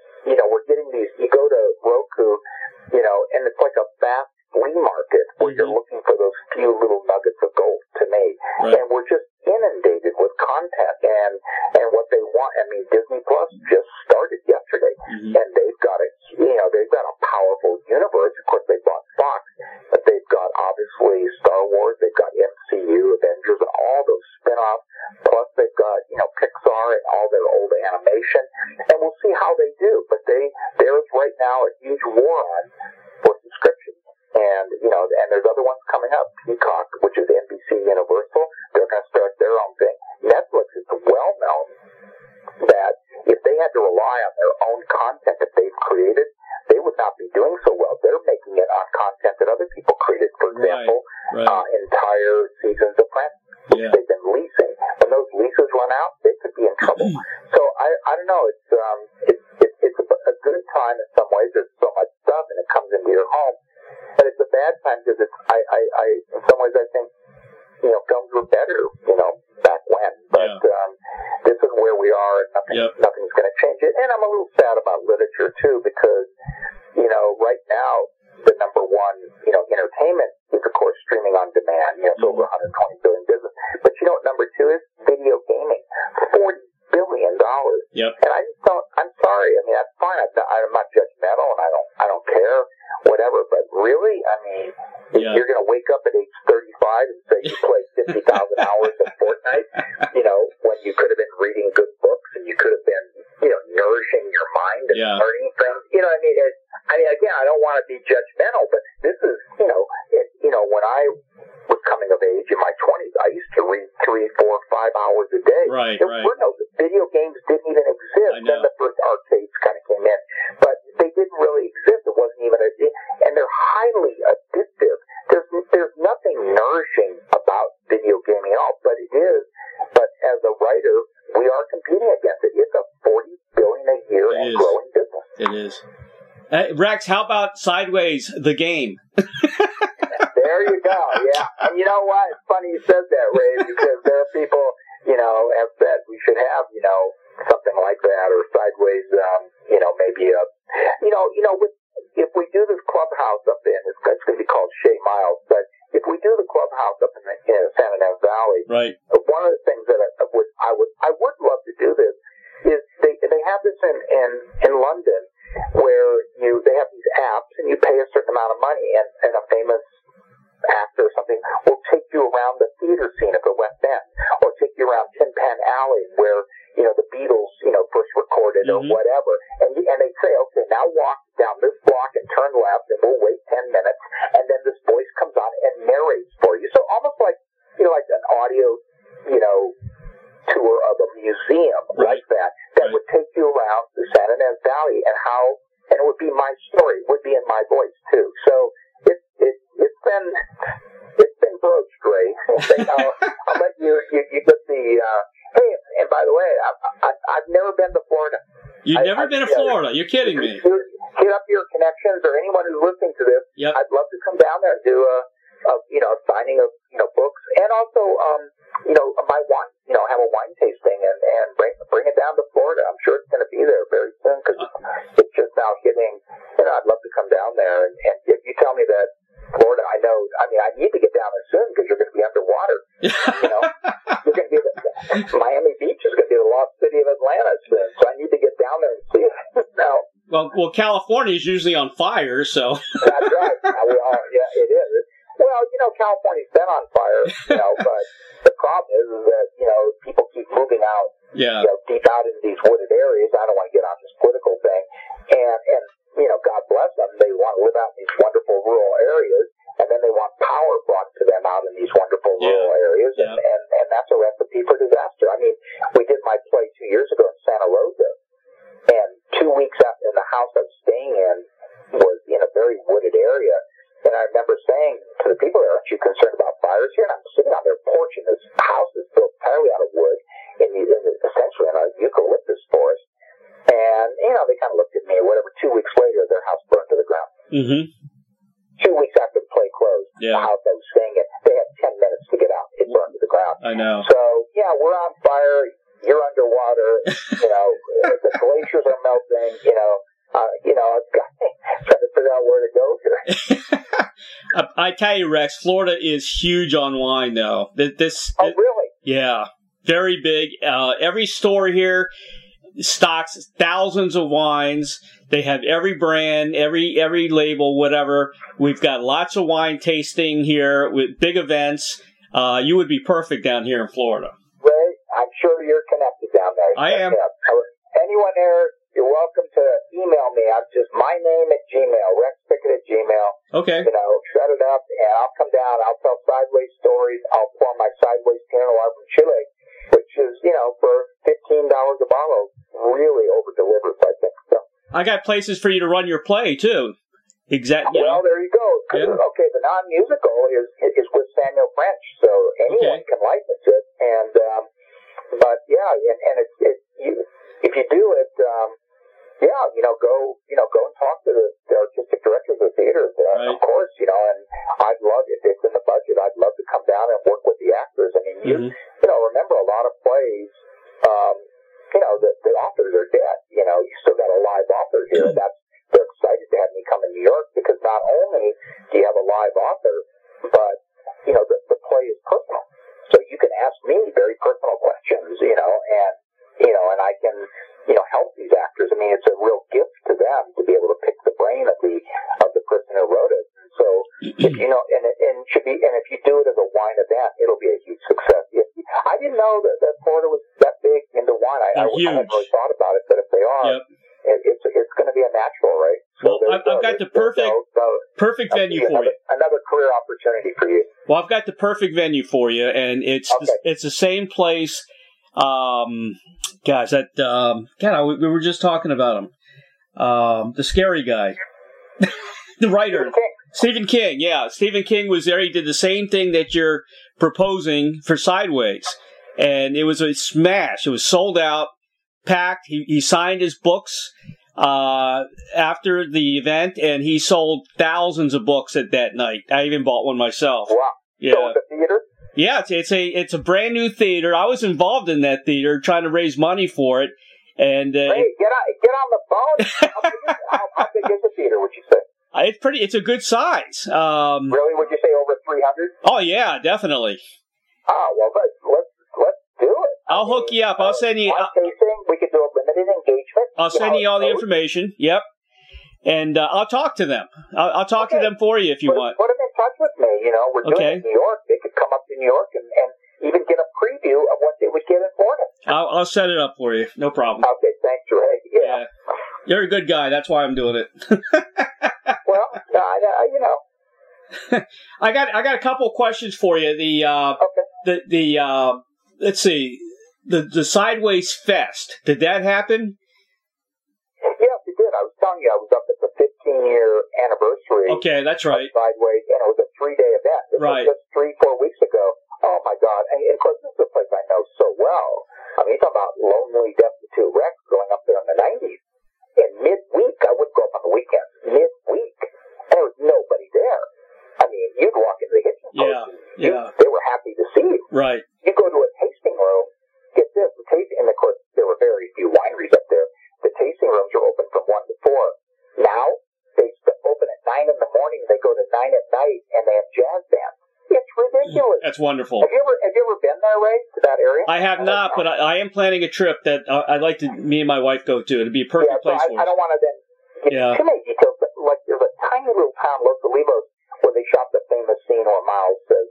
these, you go to Roku, you know, and it's like a vast flea market where you're looking for those few little nuggets of gold to me. Right. And we're just inundated with content and what they want. I mean, Disney Plus just started yesterday, and they've got a powerful universe. Of course, they bought Fox, but they've got obviously Star Wars, they've got MCU, Avengers, all those spin-offs. Plus, they've got, you know, Pixar and all their old animation, and we'll see how they do. But they're as right now a huge war on for subscriptions. And, and there's other ones coming up. Peacock, which is NBC Universal, they're going to start their own thing. Netflix is well known that if they had to rely on their own content that they've created, they would not be doing so well. They're making it on content that other people created. For example, entire seasons of Friends, which they've been leasing. When those leases run out, they could be in trouble. So I don't know. It's a good time in some ways. There's so much stuff, and it comes into your home. But it's a bad time because in some ways, I think, films were better, back when. But this is where we are, and nothing's going to change it. And I'm a little sad about literature, too, because, right now, the number one, entertainment is, of course, streaming on demand. It's over $120 billion business. But you know what number two is? Video gaming. $40 billion. Yep. And I just don't, I'm sorry. I mean, that's fine. I'm not judgmental, and I don't care, whatever. But really, I mean, you're going to wake up at age 35 and say you played 50,000 hours of Fortnite, when you could have been reading good books, and you could have been, nourishing your mind and learning things. Again, I don't want to be judgmental, but this is, when I was coming of age in my 20s, I used to read 3, 4, 5 hours a day. Right, there were no video games didn't even exist. Then the first arcades kind of came in, but they didn't really exist. It wasn't even and they're highly addictive. There's nothing nourishing about video gaming at all, but it is. But as a writer, we are competing against it. It's a $40 billion a year and growing business. It is. Rex, how about Sideways, the game? There you go. Yeah. And you know what? It's funny you said that, Ray, because there are people, have said we should have, something like that, or Sideways, maybe if we do this clubhouse up it's going to be called Shea Miles, but if we do the clubhouse up in San Ynez Valley, right. One of the things that I would love to do this is they have this in London where they have these apps and you pay a certain amount of money and a famous actor or something will take you around the theater scene of the West End, or take you around Tin Pan Alley where the Beatles first recorded or whatever, and they say, okay, now walk down this block and turn left, and we'll wait 10 minutes, and then this voice comes on and narrates for you. So almost like like an audio tour of a museum like that would take you around the San Ynez Valley, and it would be my story, it would be in my voice too. So it's been broached, Ray. I'll let you get the. Hey, and by the way, I've never been to Florida. You've never been to Florida? You're kidding me. Hit up your connections, or anyone who's listening to this. Yep. I'd love to come down there and do a signing of books, and also my wine. Have a wine tasting and bring it down to Florida. I'm sure it's going to be there very soon because it's just now hitting. I'd love to come down there, and if you tell me that Florida, I need to get down there soon because you're going to be underwater. You're going to be Miami Beach is going to be the lost city of Atlanta soon, so I need to get down there and see it. Now, well, California is usually on fire, so. That's right. It is. Well, California's been on fire, but the problem is that, people keep moving out, deep out into these wooded areas. I don't want to get on this political thing. And God bless them. They want to live out in these wonderful rural areas, and then they want power brought to them out in these wonderful rural areas, and that's a recipe for disaster. I mean, we did my play 2 years ago in Santa Rosa, and 2 weeks after the house I was staying in was in a very wooded area. And I remember saying to the people there, aren't you concerned about fires here? And I'm sitting on their porch, and this house is built entirely out of wood, essentially in a eucalyptus forest. And, they kind of looked at me or whatever. 2 weeks later, their house burned to the ground. Mm-hmm. 2 weeks after the play closed, the house I was staying in, they had 10 minutes to get out. It burned to the ground. I know. So, we're on fire. You're underwater. The glaciers are melting. Trying to figure out where to go here. I tell you, Rex, Florida is huge on wine, though. Oh, really? Yeah, very big. Every store here stocks thousands of wines. They have every brand, every label, whatever. We've got lots of wine tasting here with big events. You would be perfect down here in Florida. Ray, I'm sure you're connected down there. I am. Anyone there, you're welcome to email me. I'm just my name at Gmail, rexpickett@gmail. Okay. Set it up, and I'll come down. I'll tell sideways stories. I'll pour my sideways Pinot Noir from Chile, which is, for $15 a bottle, really over-delivers, I think. So. I got places for you to run your play, too. Exactly. Well, there you go. Yeah. Okay, the non-musical is with Samuel French, so anyone can license it. And but yeah, and if you do it, go and talk to the artistic directors of the theaters. Right. Of course, and I'd love if it's in the budget. I'd love to come down and work with the actors. I mean, remember a lot of plays. The authors are dead. You still got a live author here. They're excited to have me come in New York because not only do you have a live author, but the play is personal. So you can ask me very personal questions, and I can help these actors. I mean, it's a real gift to them to be able to pick the brain of the person who wrote it. And so if if you do it as a wine event, it'll be a huge success. I didn't know that Florida was that big into wine. I hadn't really thought about it, but if they are, it's going to be a natural, right? So well, I've got the perfect venue for you. Another career opportunity for you. Well, I've got the perfect venue for you, and it's the same place. We were just talking about him. The scary guy, the writer, Stephen King. Yeah, Stephen King was there. He did the same thing that you're proposing for Sideways, and it was a smash. It was sold out, packed. He signed his books after the event, and he sold thousands of books at that night. I even bought one myself. Wow! Yeah. So the theater. Yeah, it's a brand new theater. I was involved in that theater trying to raise money for it. And get on the phone. How big is the theater? Would you say? It's a good size. Really? Would you say over 300? Oh yeah, definitely. Oh well, let's do it. I'll hook you up. I'll send you. We could do a limited engagement. I'll send you all the information. Yep. And I'll talk to them. I'll talk to them for you if you want. Put them in touch with me. We're doing it in New York. They could come up to New York and even get a preview of what they would get in Florida. I'll set it up for you. No problem. Okay, thanks, Ray. Yeah. You're a good guy. That's why I'm doing it. Well, I got a couple of questions for you. Let's see. The Sideways Fest. Did that happen? Yes, it did. I was telling you, I was up at the 15-year anniversary. Okay, that's right. Sideways, and it was a 3-day event. It was just 3-4 weeks ago. Oh, my God. And, of course, this is a place I know so well. I mean, you're talking about lonely, destitute Rex going up there in the 90s. In midweek, I wouldn't go up on the weekends. Midweek. And there was nobody there. I mean, you'd walk into the kitchen post. They were happy to see you. Right. You go to a tasting room. Get this, the tasting, and of course, there were very few wineries up there. The tasting rooms are open from 1 to 4. Now, they open at 9 in the morning, they go to 9 at night, and they have jazz bands. It's ridiculous. That's wonderful. Have you ever been there, Ray, to that area? I have not, but I am planning a trip that I'd like me and my wife go to. It'd be a perfect place for us. I don't want to then get too many details, but like there's a tiny little town, Los Olivos, where they shot the famous scene where Miles says,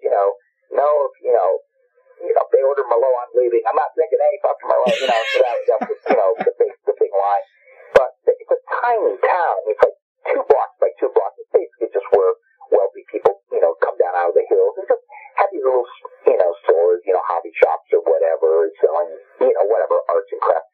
if they order Merlot, I'm leaving. I'm not drinking any fucking Merlot, so that was, the big line. But it's a tiny town. It's like 2 blocks by 2 blocks. It's basically just where wealthy people, come down out of the hills and just have these little, stores, hobby shops or whatever, selling, whatever, arts and crafts.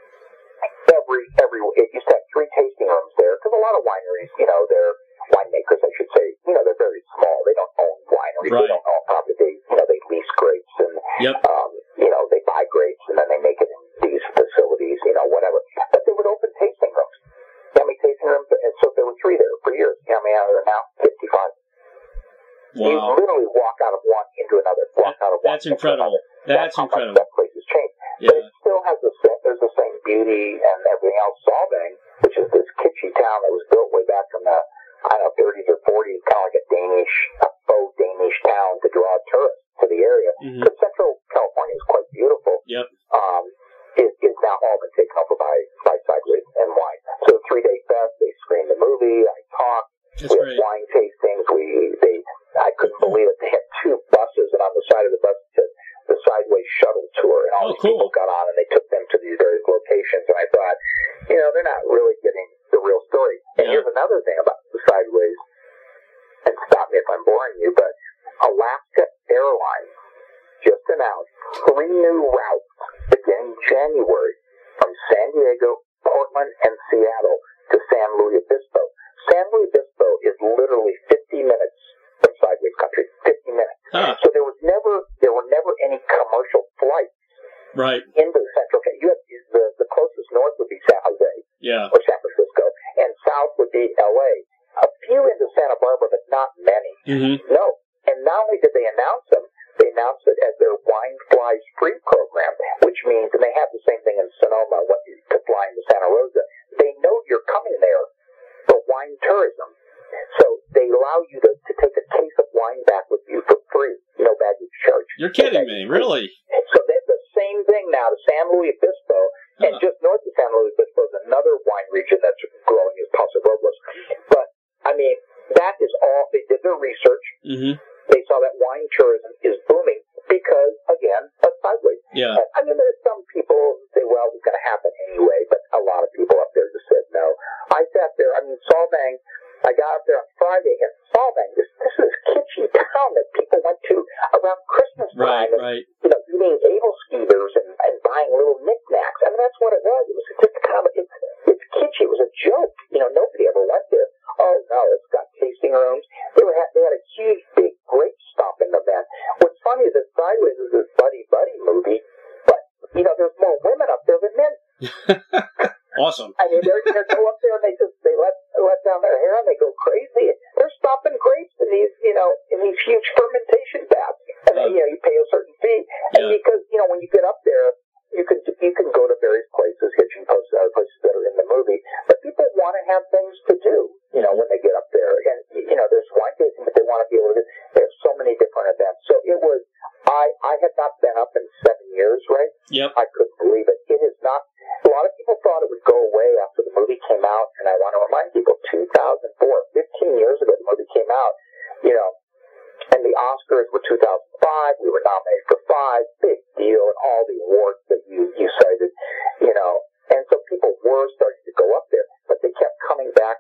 It used to have 3 tasting rooms there, because a lot of wineries, they're winemakers, I should say, they're very small. They don't own wineries. Right. They don't own property. They lease grapes and, they buy grapes and then they make it in these facilities, whatever. But they would open tasting rooms. How many tasting rooms? And so there were 3 there for years. How many are there now? 55. Wow. You literally walk out of one into another. That's incredible. That's incredible. That place has changed. Yeah. But it still has there's the same beauty and everything else. Solvang, which is this kitschy town that was built way back from the 30s or 40s, kind of like a faux Danish town to draw tourists to the area. Mm-hmm. Because Central California is quite beautiful. Yep. Is now all been taken over by Sideways and wine. So 3-day fest, they screened the movie, I talked, we had wine tastings, I couldn't believe it. They had 2 buses, and on the side of the bus said the Sideways shuttle tour, and all these people got on and they took them to these various locations, and I thought, they're not really getting the real story. And another thing about the Sideways, and stop me if I'm boring you, but Alaska Airlines just announced 3 new routes beginning January from San Diego, Portland, and Seattle to San Luis Obispo. San Luis Obispo is literally 50 minutes from Sideways country. 50 minutes. Huh. So there were never any commercial flights Right. into Central Canada. You have the closest north would be San Jose Yeah. or San Francisco, and south would be LA. A few into Santa Barbara, but not many. Mm-hmm. No. And not only did they announce them, they announced it as their Wine Flies Free program, which means, and they have the same thing in Sonoma when you could fly into Santa Rosa, they know you're coming there for wine tourism. So they allow you to take a case of wine back with you for free, no baggage charge. You're kidding me, really? So that's the same thing now to San Luis Obispo, and just north of San Luis Obispo is another wine region that's growing is Paso Robles. But, I mean, that is all, they did their research. Mm-hmm. They saw that wine tourism is booming because, again, of Sideways. Yeah. I mean, there's some people who say, well, it's going to happen anyway, but a lot of people up there just said no. I sat there, I mean, Solvang, I got up there on Friday, and Solvang, this is a kitschy town that people went to around Christmas time. Right. You know, eating able skeeters and buying little knickknacks. I mean, that's what it was. It was just kind of, it's kitschy. It was a joke. You know, nobody ever went there. Oh, no, it's got tasting rooms. They had a huge, big grape stomping event. What's funny is that Sideways is this buddy-buddy movie, but, you know, there's more women up there than men. Awesome. I mean, they go up there and they let down their hair and they go crazy. They're stomping grapes in these, you know, in these huge fermentation vats. And then, you know, you pay a certain fee. And because, you know, when you get up there, you can go to various places, Hitching Post, other places that are in the movie. But people want to have things to do, you know, when they get up there. And, you know, there's wine tasting, but they want to be able to, they have so many different events. So it was, I had not been up in 7 years, right? Yep. I couldn't believe it. It is not, a lot of people thought it would go away after the movie came out. And I want to remind people, 2004, 15 years ago, the movie came out, you know, and the Oscars were 2005. We were nominated for 5. Big deal. And all the awards that you cited, you know. And so people were starting to go up there. But they kept coming back.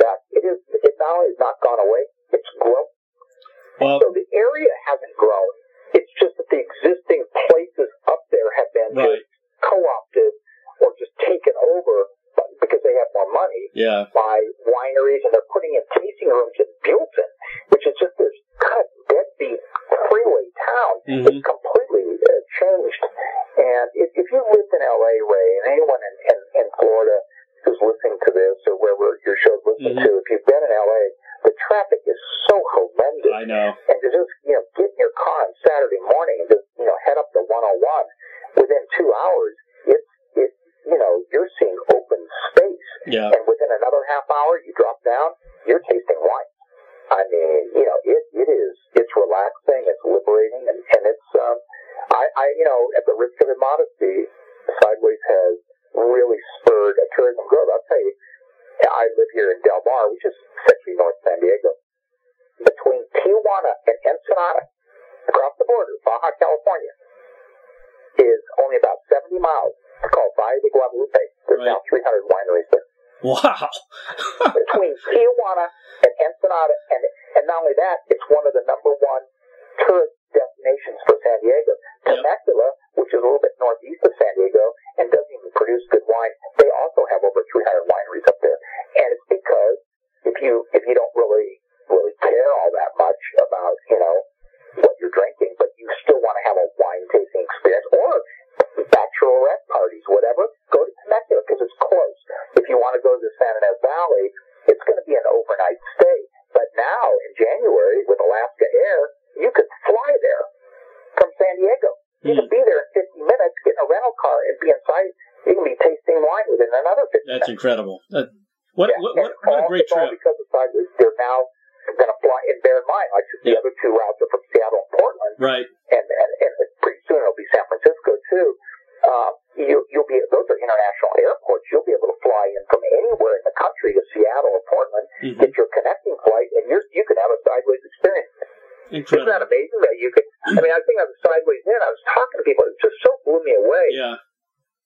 It not only has not gone away, it's grown. Well, So the area hasn't grown. It's just that the existing places up there have been just co-opted or just taken over because they have more money by wineries, and they're putting in tasting rooms in Buellton, which is just this kind of deadbeat freeway town. Mm-hmm. It's completely changed. And if you lived in L.A., Ray, and anyone in Florida who's listening to this or wherever your show's listening to, if you've been in L.A., the traffic is so horrendous. I know. And to just, you know, get in your car on Saturday morning and just, you know, head up to 101 within 2 hours, you know, you're seeing open space. Yeah. And within another half hour, you drop down, you're tasting wine. I mean, you know, it's relaxing, it's liberating, and it's, I, you know, at the risk of immodesty, Sideways has really spurred a tourism growth. I'll tell you, I live here in Del Mar, which is essentially North San Diego. Between Tijuana and Ensenada, across the border, Baja California, is only about 70 miles. It's called Valle de Guadalupe. There's now 300 wineries there. Wow. Between Tijuana and Ensenada, and not only that, it's one of the number one tourist destinations for San Diego. Temecula, which is a little bit northeast of San Diego and doesn't even produce good wine, they also have over 300 wineries up there. And it's because if you don't really care all that much about, you know, what you're drinking, but you still want to have a wine tasting experience or bachelorette parties, whatever, go to Temecula because it's close. If you want to go to the San Ynez Valley, it's going to be an overnight stay. But now in January with Alaska Air, you could fly there from San Diego. You can be there in 50 minutes, get in a rental car, and be inside. You can be tasting wine within another 50 minutes. That's incredible. What a great trip. All because of Sideways, they're now going to fly. And bear in mind, like the other two routes are from Seattle and Portland. Right. And pretty soon it'll be San Francisco, too. You'll be, those are international airports. You'll be able to fly in from anywhere in the country to Seattle or Portland, get your connecting flight, and you can have a Sideways experience. Incredible. Isn't that amazing that you could? I mean, I think I was Sideways in. I was talking to people. It just so blew me away. Yeah.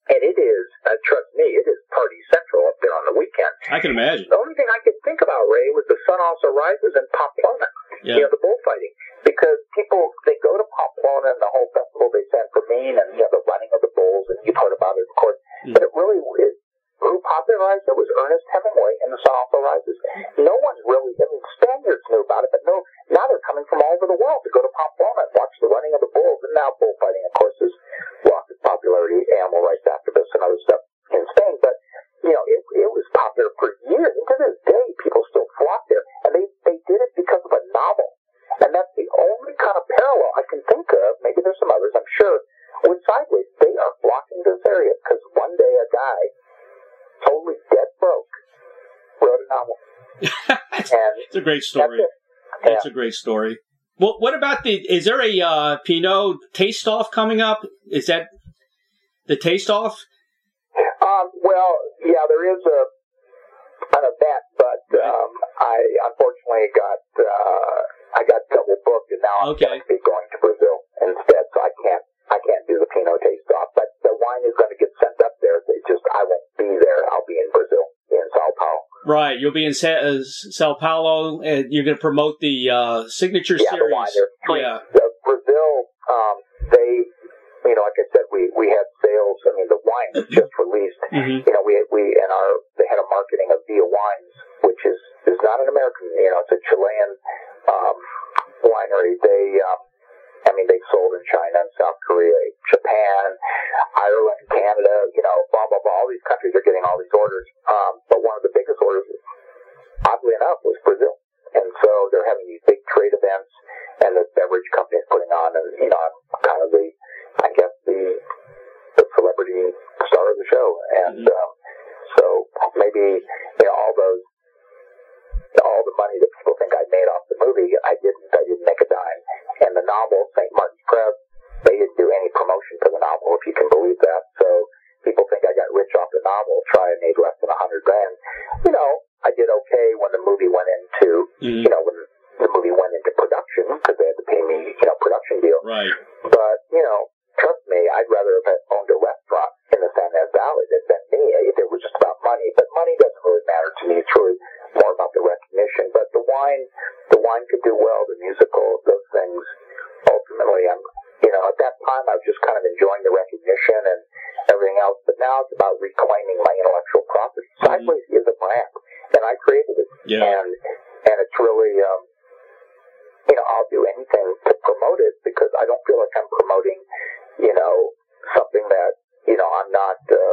And it is, trust me, it is party central up there on the weekend. I can imagine. The only thing I could think about, Ray, was The Sun Also Rises and Pamplona. Yeah. You know, the bullfighting. Because people, they go to Pamplona and the whole festival they San Fermin and, you know, the running of the bulls, and you've heard about it, of course. But it really, who popularized it was Ernest Hemingway in The Sun Also Rises. No one's really, I mean, Spaniards knew about it, but no, now they're coming from all over the world to go to Pamplona and watch the running of the bulls. And now bullfighting, of course, is lost its popularity, animal rights activists and other stuff in Spain. But, you know, it was popular for years. And to this day, people still flock there. And they did it because of a novel. And that's the only kind of parallel I can think of. Maybe there's some others, I'm sure. With Sideways, they are flocking to this area because one day a guy, totally dead broke, wrote a novel. And it's a great story. It's a great story. Well, what about is there a Pinot taste-off coming up? Is that the taste-off? Well, yeah, there is an event, but I unfortunately got double booked, and now I'm going to be going to Brazil instead, so I can't do the Pinot taste-off. But the wine is going to get sent up there. I won't be there. I'll be in Brazil, in Sao Paulo. Right, you'll be in Sao Paulo, and you're going to promote the Signature Series. The wine. Brazil, they, you know, like I said, we had sales. I mean, the wine was just released. Mm-hmm. You know, they had a marketing of Via Wines, which is not an American. You know, it's a Chilean winery. They've sold in China and South Korea, Japan, Ireland, Canada, you know, blah, blah, blah. All these countries are getting all these orders. But one of the biggest orders, oddly enough, was Brazil. And so they're having these big trade events, and the beverage company's putting on, and, you know, I'm kind of the celebrity star of the show. And so maybe, you know, all the money that people think I made off the movie, I didn't make a dime. And the novel, St. Martin's Press, they didn't do any promotion for the novel, if you can believe that. So people think I got rich off the novel. Try I made less than $100,000. You know, I did okay when the movie went into, you know, when the movie went into production, because they had to pay me, you know, production deal. Right. But, you know, trust me, I'd rather have owned a restaurant in the San Ynez Valley than me if it was just about money. But money doesn't really matter to me. It's really more about the recognition. But the wine could do well, the musical, those things. Ultimately, at that time, I was just kind of enjoying the recognition and everything else. But now it's about reclaiming my intellectual property. Sideways is a brand, and I created it. Yeah. And it's really, I'll do anything to promote it because I don't feel like I'm promoting, you know, something that, you know, I'm not,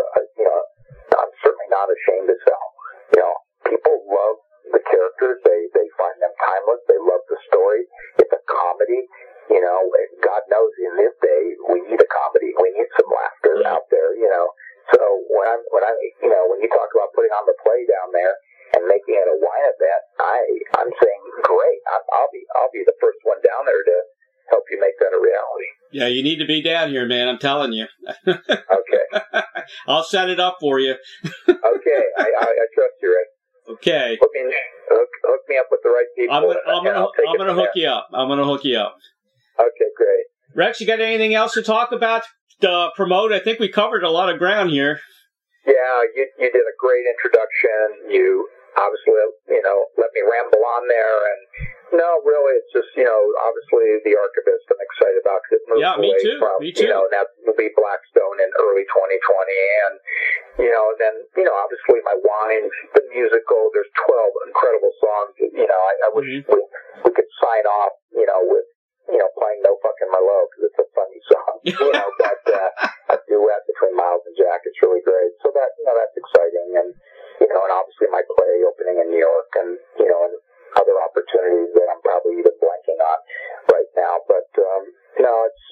I'm certainly not ashamed to sell. You know, people love the characters. They find them timeless. They love the story. It's a comedy. You know, God knows in this day we need a comedy. We need some laughter out there. You know, so when you talk about putting on the play down there and making it a wine event, I'm saying great. I'll be the first one down there to help you make that a reality. Yeah, you need to be down here, man. I'm telling you. Okay. I'll set it up for you. Okay, I trust you, Ray. Okay. Hook me up with the right people. I'm gonna hook you up. I'm gonna hook you up. Okay, great. Rex, you got anything else to talk about? Promote? I think we covered a lot of ground here. Yeah, you did a great introduction. You obviously, you know, let me ramble on there. And no, really, it's just, you know, obviously the Archivist I'm excited about because it moves away from, me too. You know, and that will be Blackstone in early 2020. And, you know, then, you know, obviously my wine, the musical, there's 12 incredible songs. You know, I wish we could sign off, you know, with, you know, playing No Fucking Merlot because it's a funny song, you know, but a duet between Miles and Jack, it's really great. So that, you know, that's exciting. And, you know, and obviously my play opening in New York and, you know, and other opportunities that I'm probably even blanking on right now. But, no,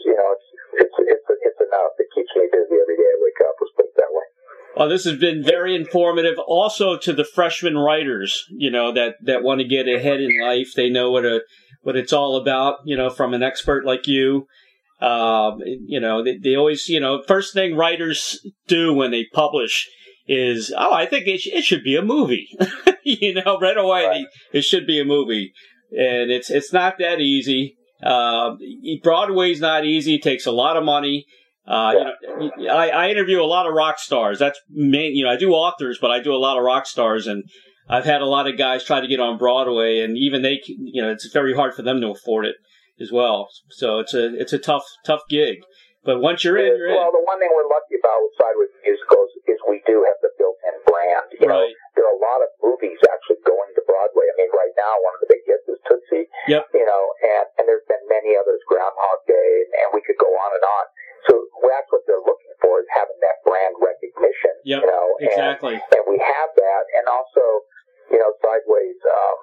it's enough. It keeps me busy every day I wake up, let's put it that way. Well, this has been very informative. Also to the freshman writers, you know, that want to get ahead in life. They know what it's all about, you know, from an expert like you. You know, they always, you know, first thing writers do when they publish is, I think it should be a movie. You know, right away, right. It should be a movie. And it's not that easy. Broadway's not easy. It takes a lot of money. I interview a lot of rock stars. That's main. I do authors, but I do a lot of rock stars, and I've had a lot of guys try to get on Broadway, and even they, it's very hard for them to afford it as well. So it's a tough gig. But once you're in, you're in. Well, the one thing we're lucky about with Sideways Musicals is we do have the built-in brand. Right. There are a lot of movies actually going to Broadway. I mean, right now, one of the big hits is Tootsie. Yep. And there's been many others, Groundhog Day, and we could go on and on. So that's what they're looking for, is having that brand recognition. Yep. Exactly. And we have that, and also, Sideways.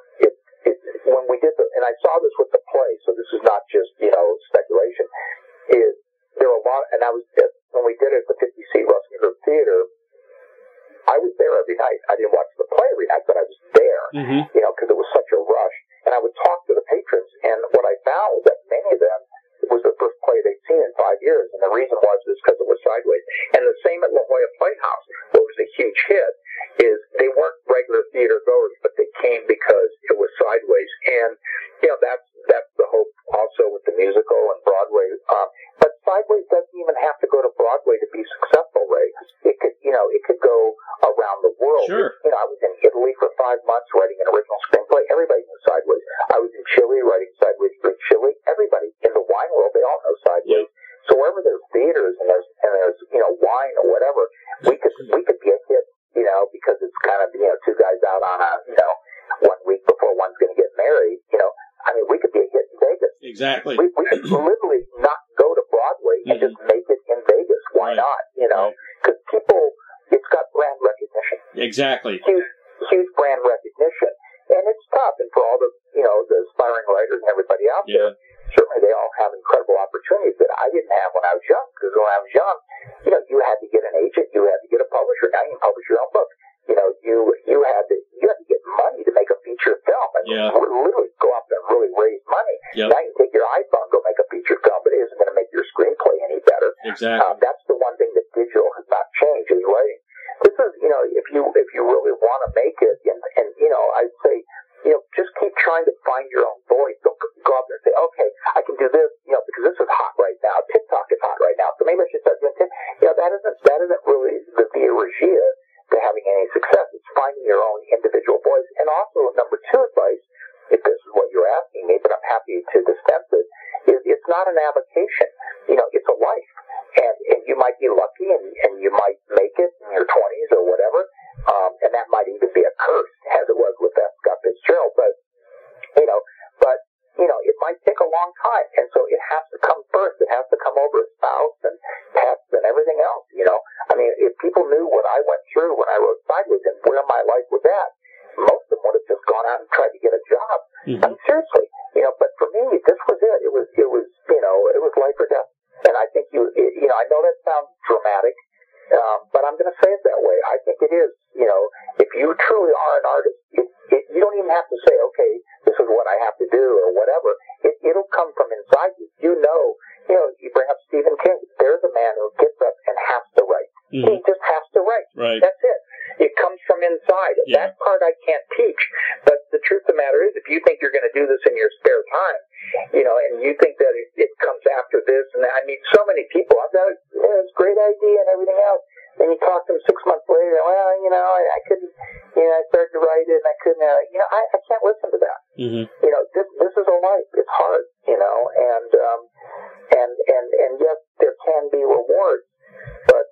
When we did and I saw this with the play, so this is not just speculation. Is there were a lot, and when we did it at the 50-seat Russell Group Theater, I was there every night. I didn't watch the play every night, but I was there, because it was such a rush. And I would talk to the patrons, and what I found was that many of them, it was the first play they'd seen in 5 years, and the reason was because it was Sideways. And the same at La Jolla Playhouse, where it was a huge hit, is they weren't regular theater goers, but they came because it was Sideways. And, that's the hope also with the musical and Broadway. But Sideways doesn't even have to go to Broadway to be successful, Ray. It could go around the world. Sure. I was in Italy for 5 months writing an original screenplay. Everybody knew Sideways. I was in Chile writing Sideways for Chile. Everybody in the wine world, they all know Sideways. Yeah. So wherever there's theaters and there's wine or whatever, we could be a hit, because it's kind of two guys out on a 1 week before one's going to get married. We could be a hit in Vegas. Exactly. We could literally not go to Broadway and just make it in Vegas. Why not? Because people, it's got brand recognition. Exactly. Huge brand recognition. And it's tough. And for all the, the aspiring writers and everybody out there, certainly they all have incredible opportunities that I didn't have when I was young. Because when I was young, you had to get an agent, you had to get a publisher. Now you can publish your own book. You had to get money to make a feature film. You would literally go out there and really raise money. Yep. Now you can take your iPhone and go make a feature film, but it isn't going to make your screenplay any better. Exactly. That's the one thing that digital has not changed, is writing. This is, if you really want to make it, and I'd say, just keep trying to find your own voice. Don't go out there and say, okay, I can do this, because this is hot right now. TikTok is hot right now, so maybe I should start doing TikTok. That isn't really the regia to having any success. It's finding your own individual voice. And also, number 2 advice, if this is what you're asking me, but I'm happy to dispense it, is it's not an avocation. It's a life. And you might be lucky and you might make it in your 20s or whatever. And that might even be a curse, as it was with that Scott Fitzgerald. But it might take a long time. And so it has to come first. It has to come over a spouse and pets and everything else, if people knew what I went through when I wrote Sideways and where my life was at, most of them would have just gone out and tried to get a job. Seriously, but for me, this was it. It was life or death. And I think I know that sounds dramatic, but I'm going to say it that way. I think it is. If you truly are an artist, you don't even have to say, okay, this is what I have to do or whatever. It'll come from inside you. You bring up Stephen King. There's a man who gets up and has to write. He just has to write. Right. That's it. It comes from inside. Yeah. That part I can't teach. But the truth of the matter is, if you think you're going to do this in your spare time, and you think that it comes after this, and I mean, so many people, I've got it's a great idea and everything else. And you talk to them 6 months later, well, I couldn't, I started to write it and I couldn't, I can't listen to that. This is a life. It's hard, and yes, there can be rewards, but,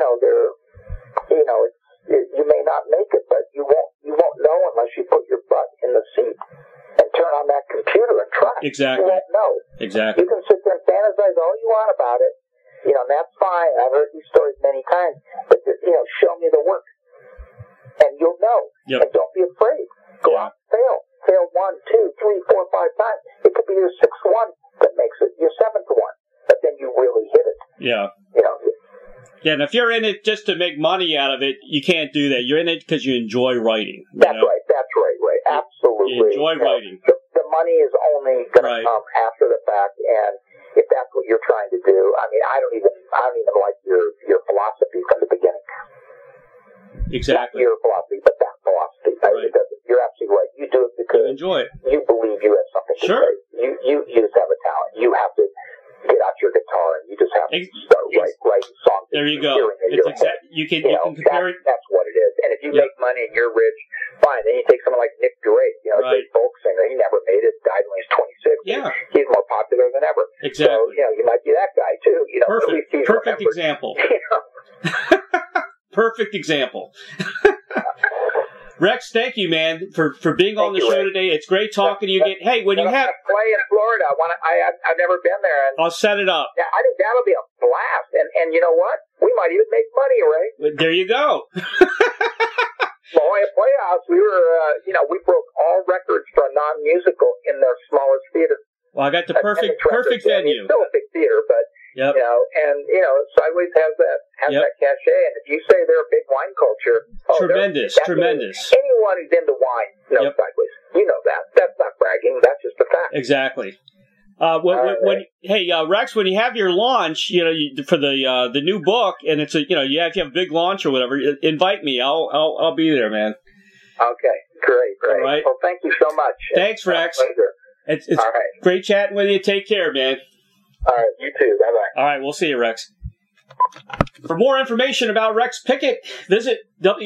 you may not make it, but you won't know unless you put your butt in the seat and turn on that computer and try. Exactly. You won't know. Exactly. You can sit there and fantasize all you want about it, and that's fine. I've heard these stories many times, but show me the work, and you'll know. Yep. And don't be afraid. Go out and fail. Fail 1, 2, 3, 4, 5 times. It could be your 6th one that makes it your 7th one, but then you really hit it. Yeah. Yeah, and if you're in it just to make money out of it, you can't do that. You're in it because you enjoy writing. That's right. Right. Absolutely. You enjoy writing. The money is only going to come after the fact, and if that's what you're trying to do, I mean, I don't even like your philosophy from the beginning. Exactly. Not your philosophy, but that philosophy. Right. You're absolutely right. You do it because you enjoy it. You believe you have something to say. You just have a talent. You have to get got your guitar and you just have to start writing songs. There you go. It's you can compare it. That's what it is. And if you make money and you're rich, fine. Then you take someone like Nick Drake, a big folk singer. He never made it. Died when he was 26. Yeah. He's more popular than ever. Exactly. So, you might be that guy too. Perfect example. Perfect example. Rex, thank you, man, for being on the show today. It's great talking to you again. Hey, when you have play in Florida, I've never been there. And I'll set it up. Yeah, I think that'll be a blast. And you know what? We might even make money, Ray. There you go. La Jolla Playhouse, we were, we broke all records for a non-musical in their smallest theater. Well, I got the perfect venue. It's still a big theater, but. Yep. Sideways has that cachet, and if you say they're a big wine culture, tremendous. Anyone who's into wine knows Sideways. You know that. That's not bragging. That's just a fact. Exactly. Rex, when you have your launch, for the new book, and it's if you have a big launch or whatever, invite me. I'll be there, man. Okay, great. All right. Well, thank you so much. Thanks, Rex. It's all right. Great chatting with you. Take care, man. All right, you too. Bye-bye. All right, we'll see you, Rex. For more information about Rex Pickett, visit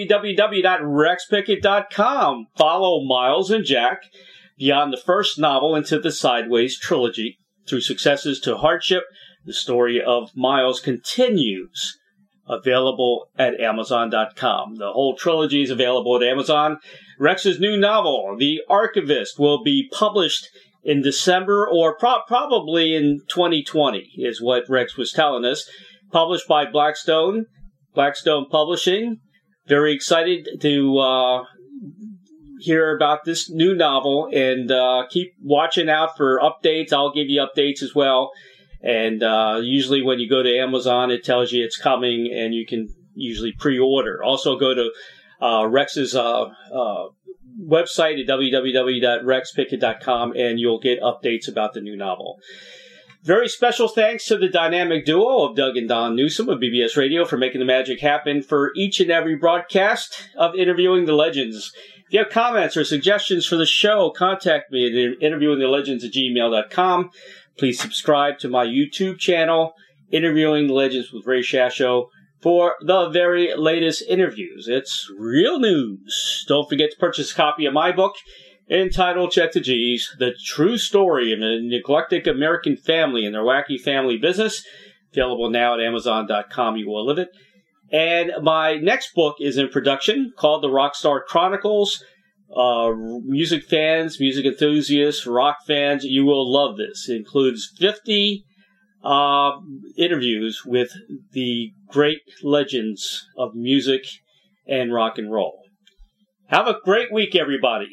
www.rexpickett.com. Follow Miles and Jack beyond the first novel into the Sideways trilogy. Through successes to hardship, the story of Miles continues. Available at Amazon.com. The whole trilogy is available at Amazon. Rex's new novel, The Archivist, will be published in December or probably in 2020 is what Rex was telling us. Published by Blackstone Publishing. Very excited to hear about this new novel and keep watching out for updates. I'll give you updates as well. And usually when you go to Amazon, it tells you it's coming and you can usually pre-order. Also go to Rex's website at www.rexpickett.com and you'll get updates about the new novel. Very special thanks to the dynamic duo of Doug and Don Newsom of BBS Radio for making the magic happen for each and every broadcast of Interviewing the Legends. If you have comments or suggestions for the show, contact me at interviewingthelegends@gmail.com. Please subscribe to my YouTube channel, Interviewing the Legends with Ray Shasho, for the very latest interviews. It's real news. Don't forget to purchase a copy of my book entitled Check the G's, The True Story of a Neglected American Family and Their Wacky Family Business. Available now at Amazon.com. You will love it. And my next book is in production called The Rockstar Chronicles. Music fans, music enthusiasts, rock fans, you will love this. It includes 50 interviews with the great legends of music and rock and roll. Have a great week, everybody.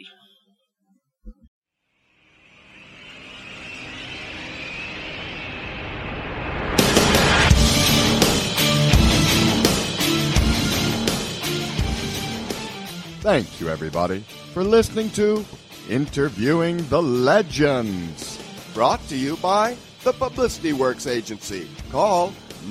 Thank you, everybody, for listening to Interviewing the Legends. Brought to you by the Publicity Works Agency. Call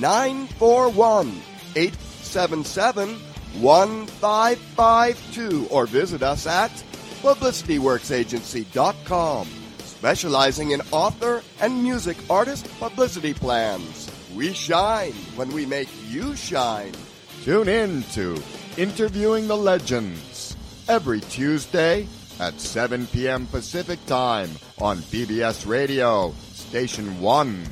941-877-1552 or visit us at publicityworksagency.com, specializing in author and music artist publicity plans. We shine when we make you shine. Tune in to Interviewing the Legends every Tuesday at 7 p.m. Pacific Time on BBS Radio, Station 1.